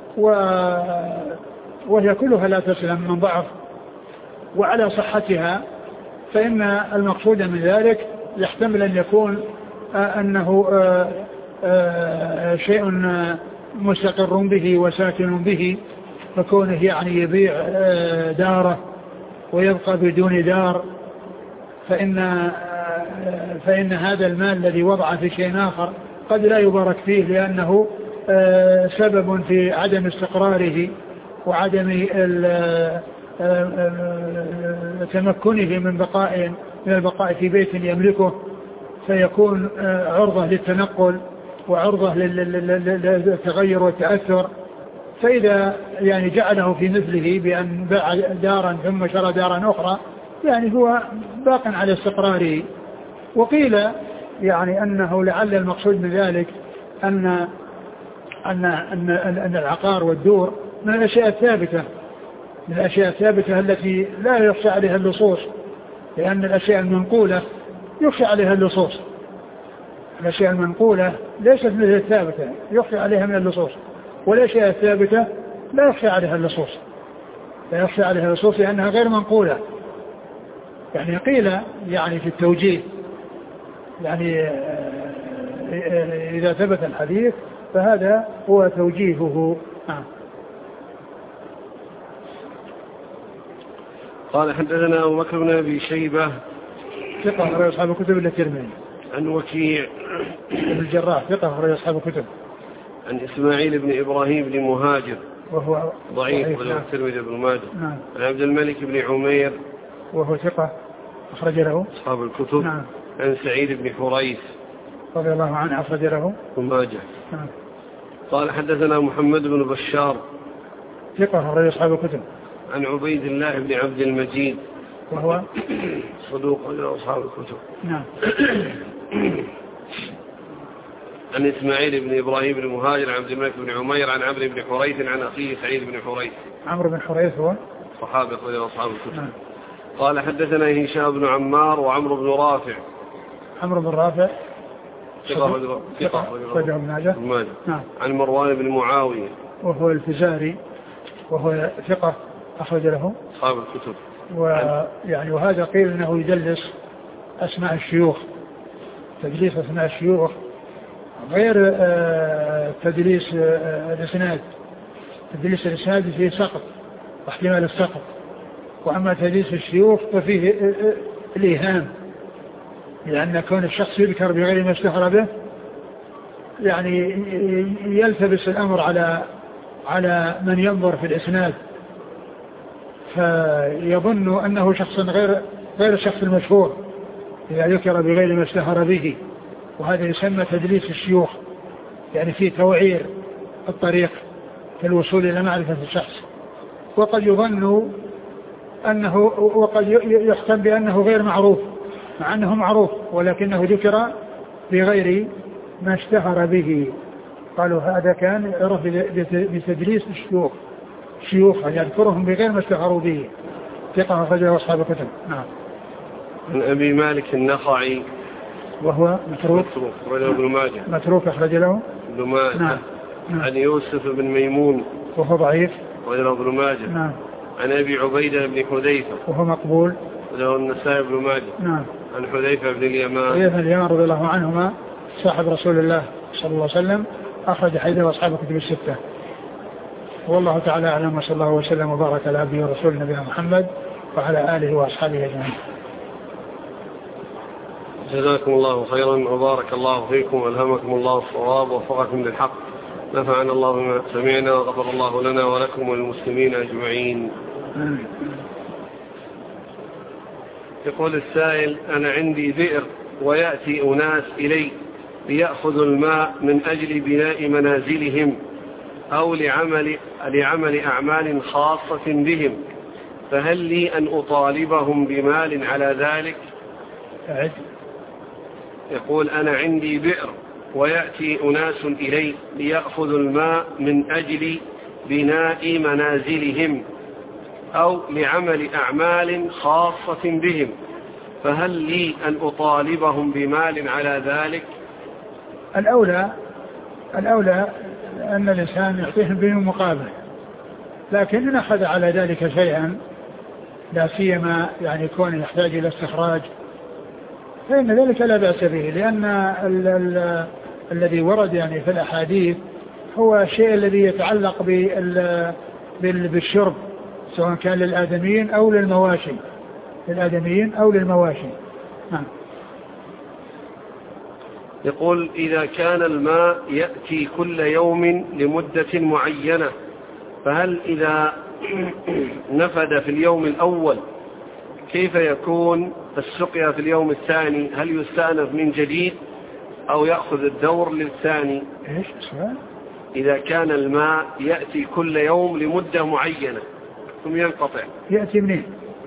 وهي كلها لا تسلم من ضعف وعلى صحتها فإن المقصود من ذلك يحتمل أن يكون آه أنه آه آه شيء مستقر به وساكن به فكونه يعني يبيع آه داره ويبقى بدون دار فإن, آه فإن هذا المال الذي وضع في شيء آخر قد لا يبارك فيه لأنه آه سبب في عدم استقراره وعدم تمكنه من بقاء من البقاء في بيت يملكه فيكون آه عرضة للتنقل وعرضة للتغير والتأثر. فإذا يعني جعله في مثله بأن باع دارا ثم شرى دارا أخرى يعني هو باق على استقراره. وقيل يعني أنه لعل المقصود من ذلك أن أن أن أن العقار والدور من الأشياء الثابتة من الأشياء الثابتة التي لا يخشى عليها اللصوص، لأن الأشياء المنقولة يخشى عليها اللصوص. الأشياء المنقولة ليست مثل الثابتة يخشى عليها من اللصوص، والأشياء الثابتة لا يخشى عليها اللصوص، لا يخشى عليها اللصوص لأنها غير منقولة. يعني قيل يعني في التوجيه يعني إذا ثبت الحديث فهذا هو توجيهه. آه. قال حدثنا أبو بكر بن أبي شيبة ثقة أخرج أصحاب الكتب إلا الترمذي. عن وكيع بن الجراح ثقة أخرج أصحاب الكتب. عن إسماعيل بن إبراهيم بن مهاجر وهو ضعيف وله الترمذي بن ماجه. نعم. عن عبد الملك بن عمير وهو ثقة أخرج له أصحاب الكتب. نعم. عن سعيد بن حريث رضي الله عنه أخرج له ابن ماجه. نعم. قال حدثنا محمد بن بشار ثقة أخرج أصحاب الكتب. عن عبيد الله بن عبد المجيد وهو صدوق أصحاب الكتب. نعم. عن إسماعيل بن إبراهيم بن مهاجر عن عبد الملك بن عمير عن عمرو بن حريث عن أخيه سعيد بن حريث. عمرو بن حريث هو صحابي رضي أصحاب الكتب. نعم. قال حدثنا هشام بن عمار وعمرو بن رافع. عمرو بن رافع ثقة ثقة رجل ماجه. نعم. عن مروان بن معاوية وهو الفزاري وهو ثقة أخرج له أصحاب الكتب. ويعني وهذا قيل أنه يدلس أسماء الشيوخ، تدليس أسماء الشيوخ غير تدليس الإسناد. تدليس الإسناد فيه سقط واحتمال السقط، وأما تدليس الشيوخ ففيه الإيهام، لأن كون الشخص يذكر بغير ما اشتهر به يعني يلتبس الأمر على على من ينظر في الإسناد، فيظن أنه شخص غير غير الشخص المشهور إذا ذكر بغير ما اشتهر به، وهذا يسمى تدليس الشيوخ، يعني فيه توعير الطريق في الوصول إلى معرفة الشخص. وقد يظن أنه وقد يحكم بأنه غير معروف مع أنه معروف، ولكنه ذكر بغير ما اشتهر به. قالوا هذا كان يعرف بتدليس الشيوخ، شيوخ يذكرهم بغير ما اشتهروا به. ثقة أخرجه أصحاب الكتب. نعم. عن أبي مالك النخعي وهو متروك وله ابن ماجه. متروك أخرج له ابن ماجه. نعم. عن يوسف بن ميمون وهو ضعيف وله ابن ماجه. نعم. عن أبي عبيدة بن حذيفة وهو مقبول وله النسائي بن ماجه. نعم. عن حذيفة بن اليمان حذيفة بن اليمان رضي الله عنهما صاحب رسول الله صلى الله عليه وسلم، أخرج حديثه أصحاب الكتب الستة. والله تعالى أعلم، وصلى الله وسلم وبارك على عبده ورسوله نبينا محمد وعلى آله وأصحابه أجمعين. جزاكم الله خيرا وبارك الله فيكم وألهمكم الله الصواب ووفقكم للحق، نفعنا الله بما سمعنا وغفر الله لنا ولكم وللمسلمين أجمعين. يقول السائل: أنا عندي بئر ويأتي أناس إلي ليأخذوا الماء من أجل بناء منازلهم أو لعمل, لعمل أعمال خاصة بهم، فهل لي أن أطالبهم بمال على ذلك؟ أعد. يقول: أنا عندي بئر ويأتي أناس إلي ليأخذوا الماء من أجل بناء منازلهم أو لعمل أعمال خاصة بهم، فهل لي أن أطالبهم بمال على ذلك؟ الأولى الأولى أن الإنسان يعطيهم به مقابل، لكن إن أخذ على ذلك شيئا لا سيما يعني كون يحتاج إلى استخراج فإن ذلك لا بأس به، لأن ال ال الذي ورد يعني في الأحاديث هو الشيء الذي يتعلق بالشرب، سواء كان للآدميين أو للمواشي للآدميين أو للمواشي. نعم. يقول: إذا كان الماء يأتي كل يوم لمدة معينة، فهل إذا نفد في اليوم الأول كيف يكون السقيا في اليوم الثاني؟ هل يستأنف من جديد أو يأخذ الدور للثاني؟ إيش السؤال؟ إذا كان الماء يأتي كل يوم لمدة معينة ثم ينقطع، يأتي منين؟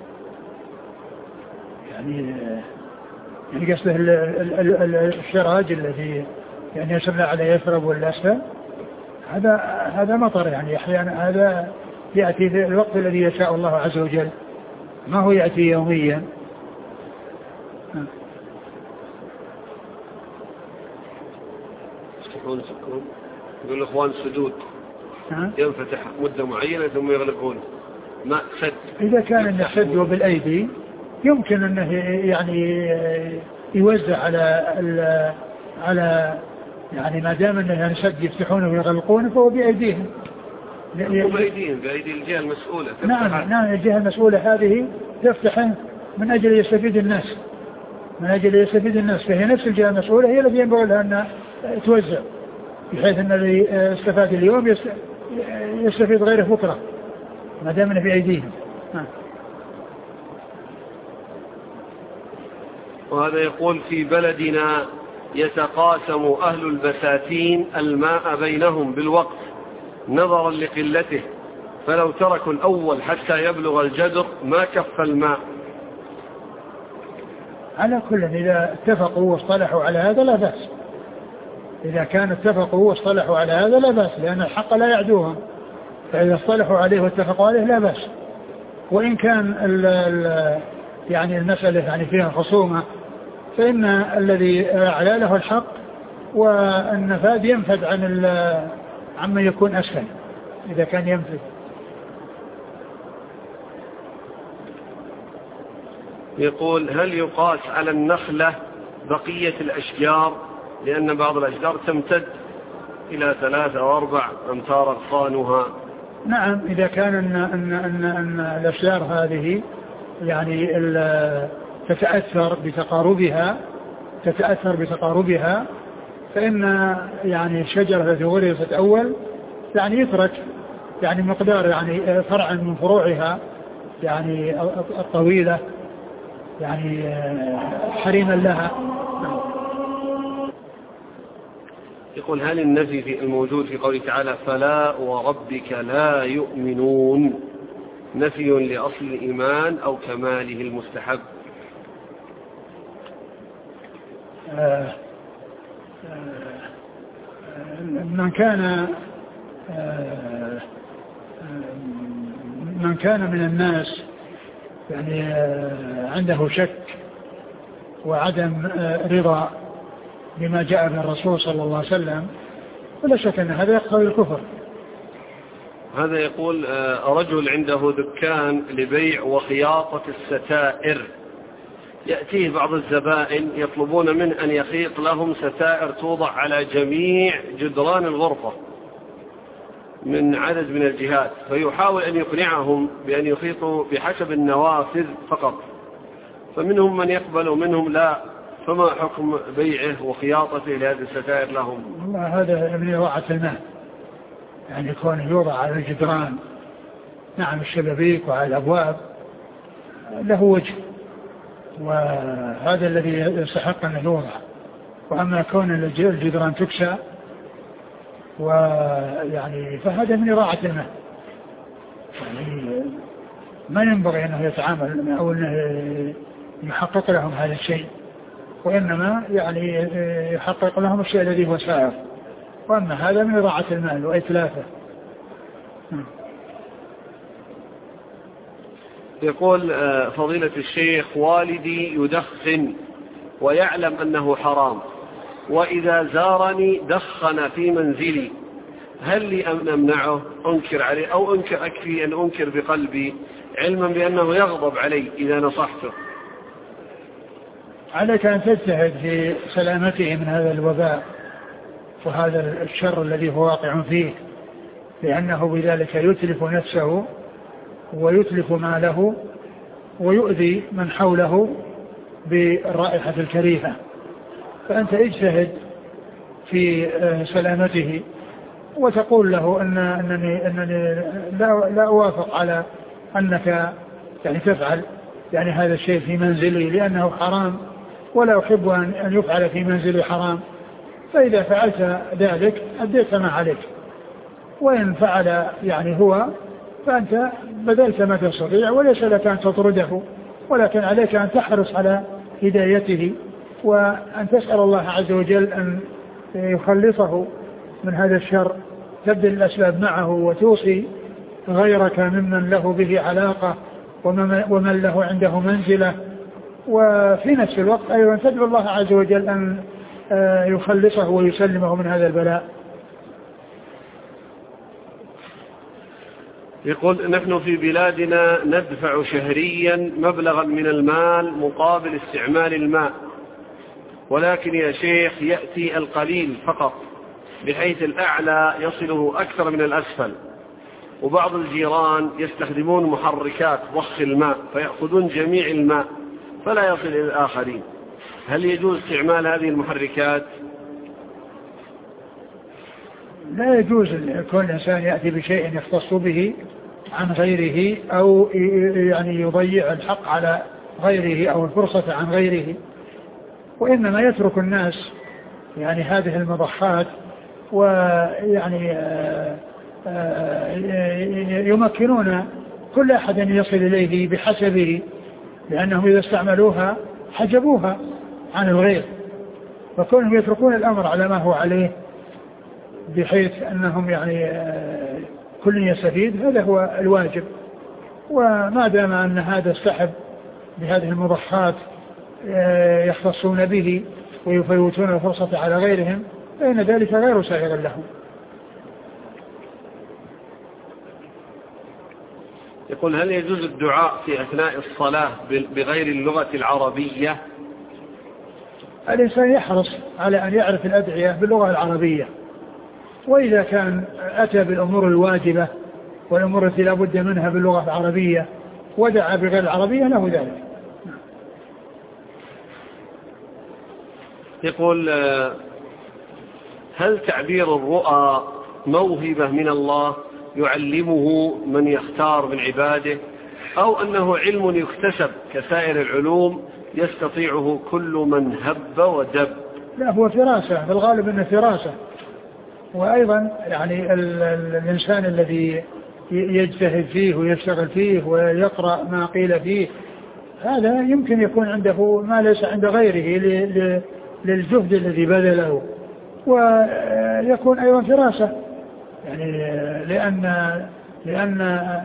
يعني يعني قصده الشراج الذي يعني يسمى على يثرب والأسفل، هذا هذا مطر يعني أحيانا، هذا يأتي في الوقت الذي يشاء الله عز وجل، ما هو يأتي يوميا. يفتحون سكون يقول الإخوان السدود ينفتح مدة معينة ثم يغلقون ما سد. إذا كان السد بالأيدي يمكن أنه يعني يوزع على على يعني ما دام أنه يعني سد يفتحونه ويغلقونه فهو بأيديهم. بأيديهم بأيدي الجهة المسؤولة. نعم نعم الجهة المسؤولة هذه تفتحه من أجل يستفيد الناس من أجل يستفيد الناس فهي نفس الجهة المسؤولة هي التي ينبغي لها أن توزع بحيث أن الذي استفاد اليوم يستفيد غيره بكرة ما دام أنه بأيديهم. وهذا يقول في بلدنا يتقاسم أهل البساتين الماء بينهم بالوقت نظرا لقلته فلو تركوا الأول حتى يبلغ الجدر ما كف الماء. على كل إذا اتفقوا واصطلحوا على هذا لا بأس إذا كان اتفقوا واصطلحوا على هذا لا بأس لأن الحق لا يعدوهم فإذا اصطلحوا عليه واتفقوا عليه لا بأس. وإن كان ال ال يعني المسألة يعني فيها خصومة فإن الذي أعلى له الحق والنفاذ ينفذ عن عما يكون أسفل إذا كان ينفذ. يقول هل يقاس على النخلة بقية الأشجار لأن بعض الأشجار تمتد إلى ثلاثة أو أربع أمتار أغصانها؟ نعم إذا كان أن, أن, أن, أن الأشجار هذه يعني تتأثر بتقاربها تتأثر بتقاربها فإن يعني الشجرة التي غرست أول يعني يترك يعني مقدار يعني فرع من فروعها يعني الطويلة يعني حريما لها. يقول هل النفي في الموجود في قوله تعالى فلا وربك لا يؤمنون نفي لأصل الإيمان أو كماله المستحب؟ آه من كان آه من كان من الناس يعني عنده شك وعدم رضا بما جاء من الرسول صلى الله عليه وسلم ولا شك أن هذا يقتضي الكفر. هذا يقول رجل عنده دكان لبيع وخياطة الستائر يأتيه بعض الزبائن يطلبون منه أن يخيط لهم ستائر توضع على جميع جدران الغرفة من عدد من الجهات فيحاول أن يقنعهم بأن يخيطوا بحسب النوافذ فقط فمنهم من يقبل ومنهم لا فما حكم بيعه وخياطته لهذه الستائر لهم؟ والله هذا من إضاعة المال يعني يكون يوضع على الجدران نعم الشبابيك وعلى الأبواب له وجه وهذا الذي يستحق أن يوضع. وأما كون الجدران تكسى ويعني فهذا من إضاعة المال يعني ما ينبغي أنه يتعامل أو أنه يحقق لهم هذا الشيء وإنما يعني يحقق لهم الشيء الذي هو سائر وأما هذا من إضاعة المال وإتلافه. يقول فضيلة الشيخ والدي يدخن ويعلم أنه حرام وإذا زارني دخن في منزلي هل لي أن أمنعه أنكر عليه أو أنكر أكفي أن أنكر بقلبي علما بأنه يغضب علي إذا نصحته؟ عليك أن تجتهد في سلامته من هذا الوباء وهذا الشر الذي هو واقع فيه لأنه بذلك يتلف نفسه ويتلف ماله ويؤذي من حوله بالرائحة الكريهة. فأنت اجتهد في سلامته وتقول له أن أنني, أنني لا, لا أوافق على أنك يعني تفعل يعني هذا الشيء في منزلي لأنه حرام ولا أحب أن يفعل في منزلي حرام فإذا فعلت ذلك أديت ما عليك وإن فعل يعني هو فأنت بذلت ما تستطيع وليس لك أن تطرده ولكن عليك أن تحرص على هدايته وأن تسأل الله عز وجل أن يخلصه من هذا الشر تبذل الأسباب معه وتوصي غيرك ممن له به علاقة ومن له عنده منزلة. وفي نفس الوقت أيضا تدعو الله عز وجل أن يخلصه ويسلمه من هذا البلاء. يقول نحن في بلادنا ندفع شهريا مبلغا من المال مقابل استعمال الماء، ولكن يا شيخ يأتي القليل فقط بحيث الأعلى يصله أكثر من الأسفل، وبعض الجيران يستخدمون محركات ضخ الماء فيأخذون جميع الماء فلا يصل إلى الآخرين. هل يجوز استعمال هذه المحركات؟ لا يجوز كل إنسان يأتي بشيء يختص به عن غيره أو يعني يضيع الحق على غيره أو الفرصة عن غيره، وإنما يترك الناس يعني هذه المضخات ويعني يمكنون كل أحد يصل إليه بحسبه، لأنهم إذا استعملوها حجبوها عن الغير، فكونهم يتركون الأمر على ما هو عليه بحيث أنهم يعني كل يستفيد، هذا هو الواجب. وما دام أن هذا السحب بهذه المضخات يختصون به ويفوتون الفرصة على غيرهم فإن ذلك غير سائغ لهم. يقول هل يجوز الدعاء في أثناء الصلاة بغير اللغة العربية؟ الإنسان يحرص على أن يعرف الأدعية باللغة العربية، وإذا كان أتى بالأمور الواجبة والأمور التي لا بد منها باللغة العربية ودعا بغير العربية له ذلك. يقول هل تعبير الرؤى موهبة من الله يعلمه من يختار من عباده، أو أنه علم يكتسب كسائر العلوم يستطيعه كل من هب ودب؟ لا، هو فراسة، في الغالب أنه فراسة. وأيضا يعني ال ال الإنسان الذي يجتهد فيه ويشتغل فيه ويقرأ ما قيل فيه هذا يمكن يكون عنده ما ليس عند غيره للجهد الذي بذله، ويكون أيضا فراسة يعني لأن لأن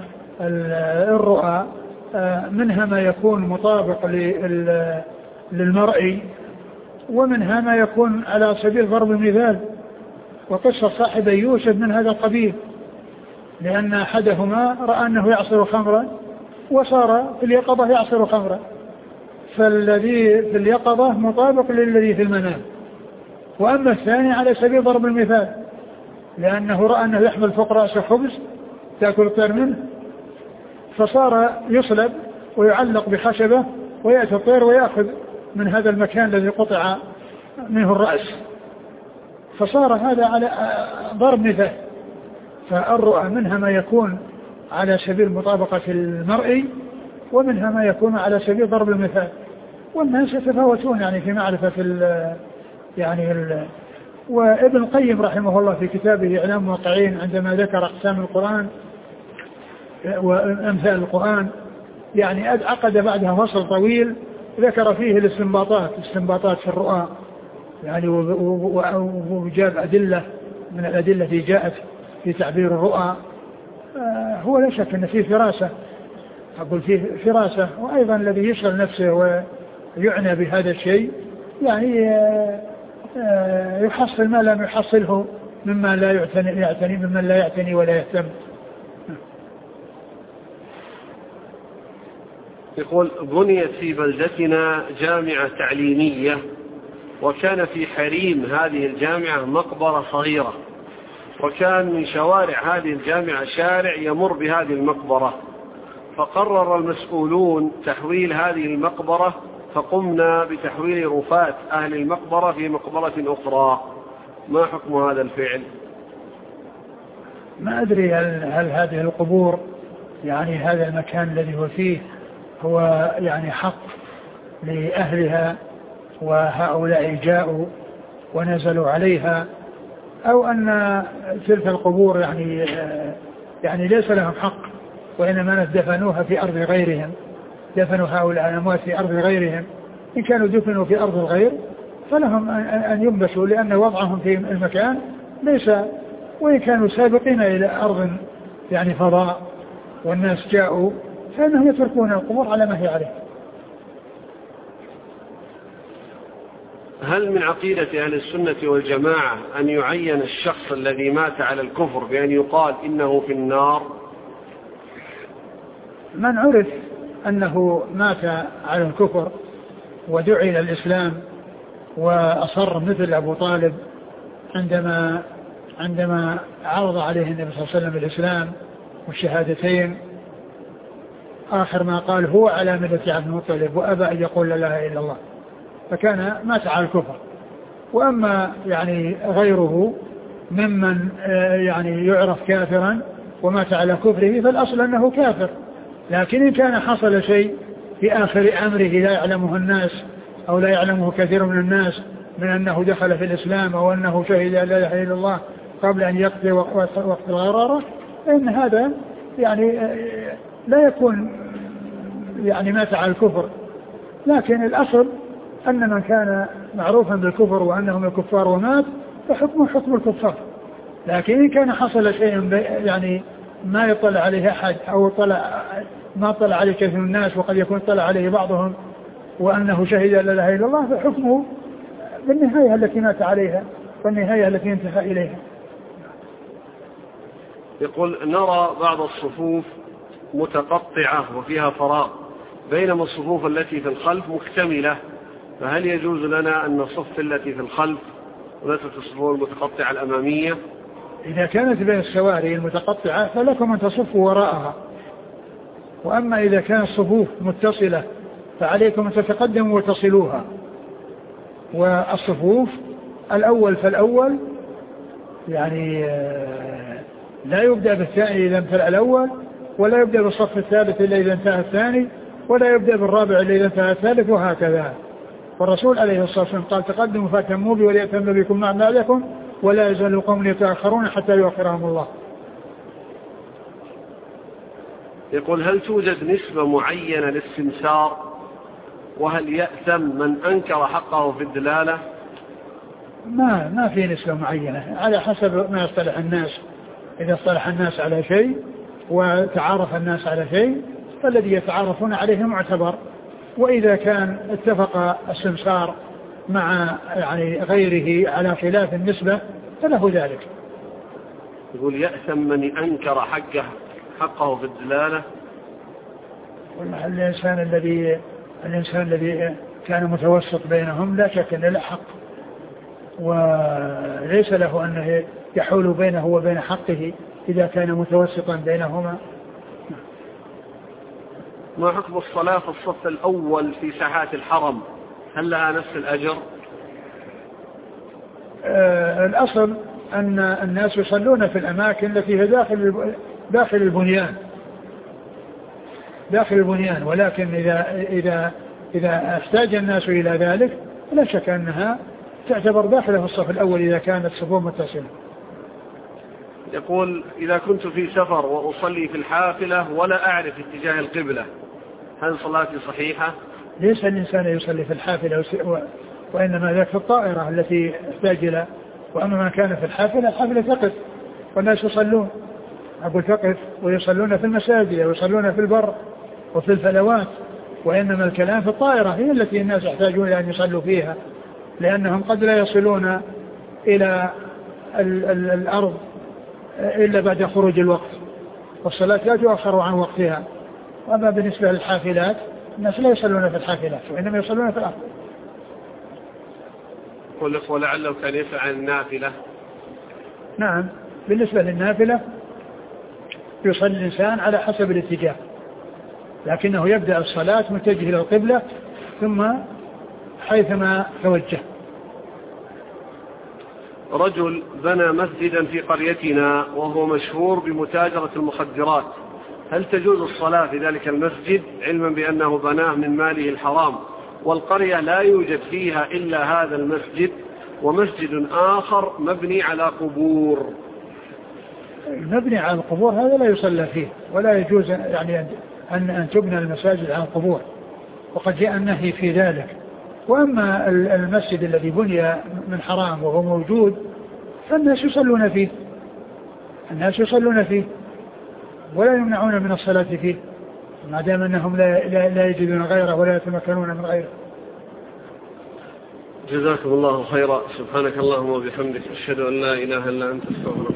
الرؤى منها ما يكون مطابق للمرئي ومنها ما يكون على سبيل ضرب المثال. وقصة صاحب يوسف من هذا القبيل، لأن أحدهما رأى أنه يعصر خمرا وصار في اليقظة يعصر خمرا، فالذي في اليقظة مطابق للذي في المنام، وأما الثاني على سبيل ضرب المثال لأنه رأى أنه يحمل فوق رأسه خبز تأكل الطير منه، فصار يصلب ويعلق بخشبة ويأتي الطير ويأخذ من هذا المكان الذي قطع منه الرأس، فصار هذا على ضرب مثال. فالرؤى منها ما يكون على سبيل مطابقة المرئي ومنها ما يكون على سبيل ضرب المثال، والناس يتفاوتون يعني في معرفة ال يعني ال وابن القيم رحمه الله في كتابه إعلام الموقعين عندما ذكر أقسام القرآن وأمثال القرآن يعني عقد بعدها فصل طويل ذكر فيه الاستنباطات استنباطات في الرؤى يعني، وجاب أدلة من الأدلة التي جاءت في تعبير الرؤى. هو لا شك أن فيه فراسة، أقول فيه فراسة، وأيضا الذي يشغل نفسه ويعنى بهذا الشيء يعني يحصل ما لم يحصله مما لا يعتني, يعتني ممن لا يعتني ولا يهتم. يقول بنيت في بلدتنا جامعة تعليمية، وكان في حريم هذه الجامعة مقبرة صغيرة، وكان من شوارع هذه الجامعة شارع يمر بهذه المقبرة، فقرر المسؤولون تحويل هذه المقبرة، فقمنا بتحويل رفات أهل المقبرة في مقبرة أخرى. ما حكم هذا الفعل؟ ما أدري هل, هل هذه القبور يعني هذا المكان الذي هو فيه هو يعني حق لأهلها وهؤلاء جاءوا ونزلوا عليها، أو أن تلك القبور يعني يعني ليس لهم حق وإنما دفنوها في أرض غيرهم، دفنوا هؤلاء الأموات في أرض غيرهم. إن كانوا دفنوا في أرض الغير فلهم أن ينبشوا، لأن وضعهم في المكان ليس، وإن كانوا سابقين إلى أرض يعني فضاء والناس جاءوا فإنهم يتركون القبور على ما هي عليه. هل من عقيدة أهل السنة والجماعة أن يعين الشخص الذي مات على الكفر بأن يقال إنه في النار؟ من عرف أنه مات على الكفر ودعي إلى الإسلام وأصر مثل أبو طالب عندما عندما عرض عليه النبي صلى الله عليه وسلم الإسلام والشهادتين، آخر ما قال هو على ملة عبد المطلب وأبى أن يقول لا إله إلا الله، فكان مات على الكفر. وأما يعني غيره ممن يعني يعرف كافرا ومات على كفره فالأصل أنه كافر، لكن إن كان حصل شيء في آخر أمره لا يعلمه الناس أو لا يعلمه كثير من الناس من أنه دخل في الإسلام أو أنه شهد لا إله إلا الله قبل أن يقضي وقت الغرارة، فإن هذا يعني لا يكون يعني مات على الكفر. لكن الأصل أن من كان معروفا بالكفر وأنهم الكفار ومات فحكمه حكم الكفار. لكن إن كان حصل شيء يعني ما يطلع عليه أحد أو طلع ما طلع عليه كثير من الناس وقد يكون طلع عليه بعضهم وأنه شهد لا إله إلا الله فحكمه بالنهاية التي مات عليها والنهاية التي انتهى إليها. يقول نرى بعض الصفوف متقطعة وفيها فراغ بينما الصفوف التي في الخلف مكتملة، فهل يجوز لنا أن نصف التي في الخلف ونترك الصفوف المتقطعة الأمامية؟ إذا كانت بين السواري المتقطعة فلكم أن تصفوا وراءها، وأما إذا كانت الصفوف متصلة فعليكم أن تتقدموا وتصلوها. والصفوف الأول فالأول يعني لا يبدأ بالثاني إذا امتلأ الأول، ولا يبدأ بالصف الثالث إلا إذا انتهى الثاني، ولا يبدأ بالرابع إلا إذا انتهى الثالث، وهكذا. والرسول عليه الصلاة والسلام قال تقدموا فاتموا بي وليأتم بكم مع بعضكم ولا يزال قوم يتأخرون حتى يؤخرهم الله. يقول هل توجد نسبة معينة للسمسار، وهل يأثم من أنكر حقه في الدلالة؟ ما ما في نسبة معينة، على حسب ما يصطلح الناس. إذا اصطلح الناس على شيء وتعارف الناس على شيء فالذي يتعارفون عليه معتبر، وإذا كان اتفق السمسار مع يعني غيره على خلاف النسبة فله ذلك. يقول يأثم من أنكر حقه حقه في الدلالة. الإنسان الذي الإنسان الذي كان متوسط بينهم لا شك أنه له حق، وليس له أنه يحول بينه وبين حقه إذا كان متوسطا بينهما. ما حكم الصلاة في الصف الأول في ساحات الحرم، هل لها نفس الأجر؟ آه الأصل أن الناس يصلون في الأماكن التي هي داخل داخل البنيان داخل البنيان ولكن إذا إذا إذا احتاج الناس إلى ذلك لا شك أنها تعتبر داخلة في الصف الأول إذا كانت صفوف متصلة. يقول إذا كنت في سفر وأصلي في الحافلة ولا أعرف اتجاه القبلة هل صلاتي صحيحة؟ ليس الإنسان يصلي في الحافلة وإنما ذاك في الطائرة التي احتاج إلى، وأما ما كان في الحافلة الحافلة تقف والناس يصلون، أقول تقف ويصلون في المساجد ويصلون في البر وفي الفلوات، وإنما الكلام في الطائرة هي التي الناس يحتاجون أن يصلوا فيها، لأنهم قد لا يصلون إلى ال ال الأرض إلا بعد خروج الوقت، والصلاة لا تؤخر عن وقتها. وأما بالنسبة للحافلات الناس لا يصلون في الحافلات وإنما يصلون في الأرض. قل لك ولعله كان يسأل عن النافلة. نعم، بالنسبة للنافلة يصلي الإنسان على حسب الاتجاه، لكنه يبدأ الصلاة متجه إلى القبلة ثم حيثما توجه. رجل بنى مسجدا في قريتنا وهو مشهور بمتاجرة المخدرات، هل تجوز الصلاة في ذلك المسجد علما بأنه بناه من ماله الحرام والقرية لا يوجد فيها إلا هذا المسجد ومسجد آخر مبني على قبور؟ المبني على القبور هذا لا يصلى فيه ولا يجوز يعني أن أن تبنى المساجد على القبور، وقد جاء النهي في ذلك. وأما المسجد الذي بني من حرام وهو موجود فالناس يصلون فيه الناس يصلون فيه ولا يمنعون من الصلاة فيه ما دام أنهم لا, لا, لا يجدون غيره ولا يتمكنون من غيره. جزاكم الله خيرا. سبحانك اللهم وبحمدك أشهد أن لا إله إلا أنت أستغفرك.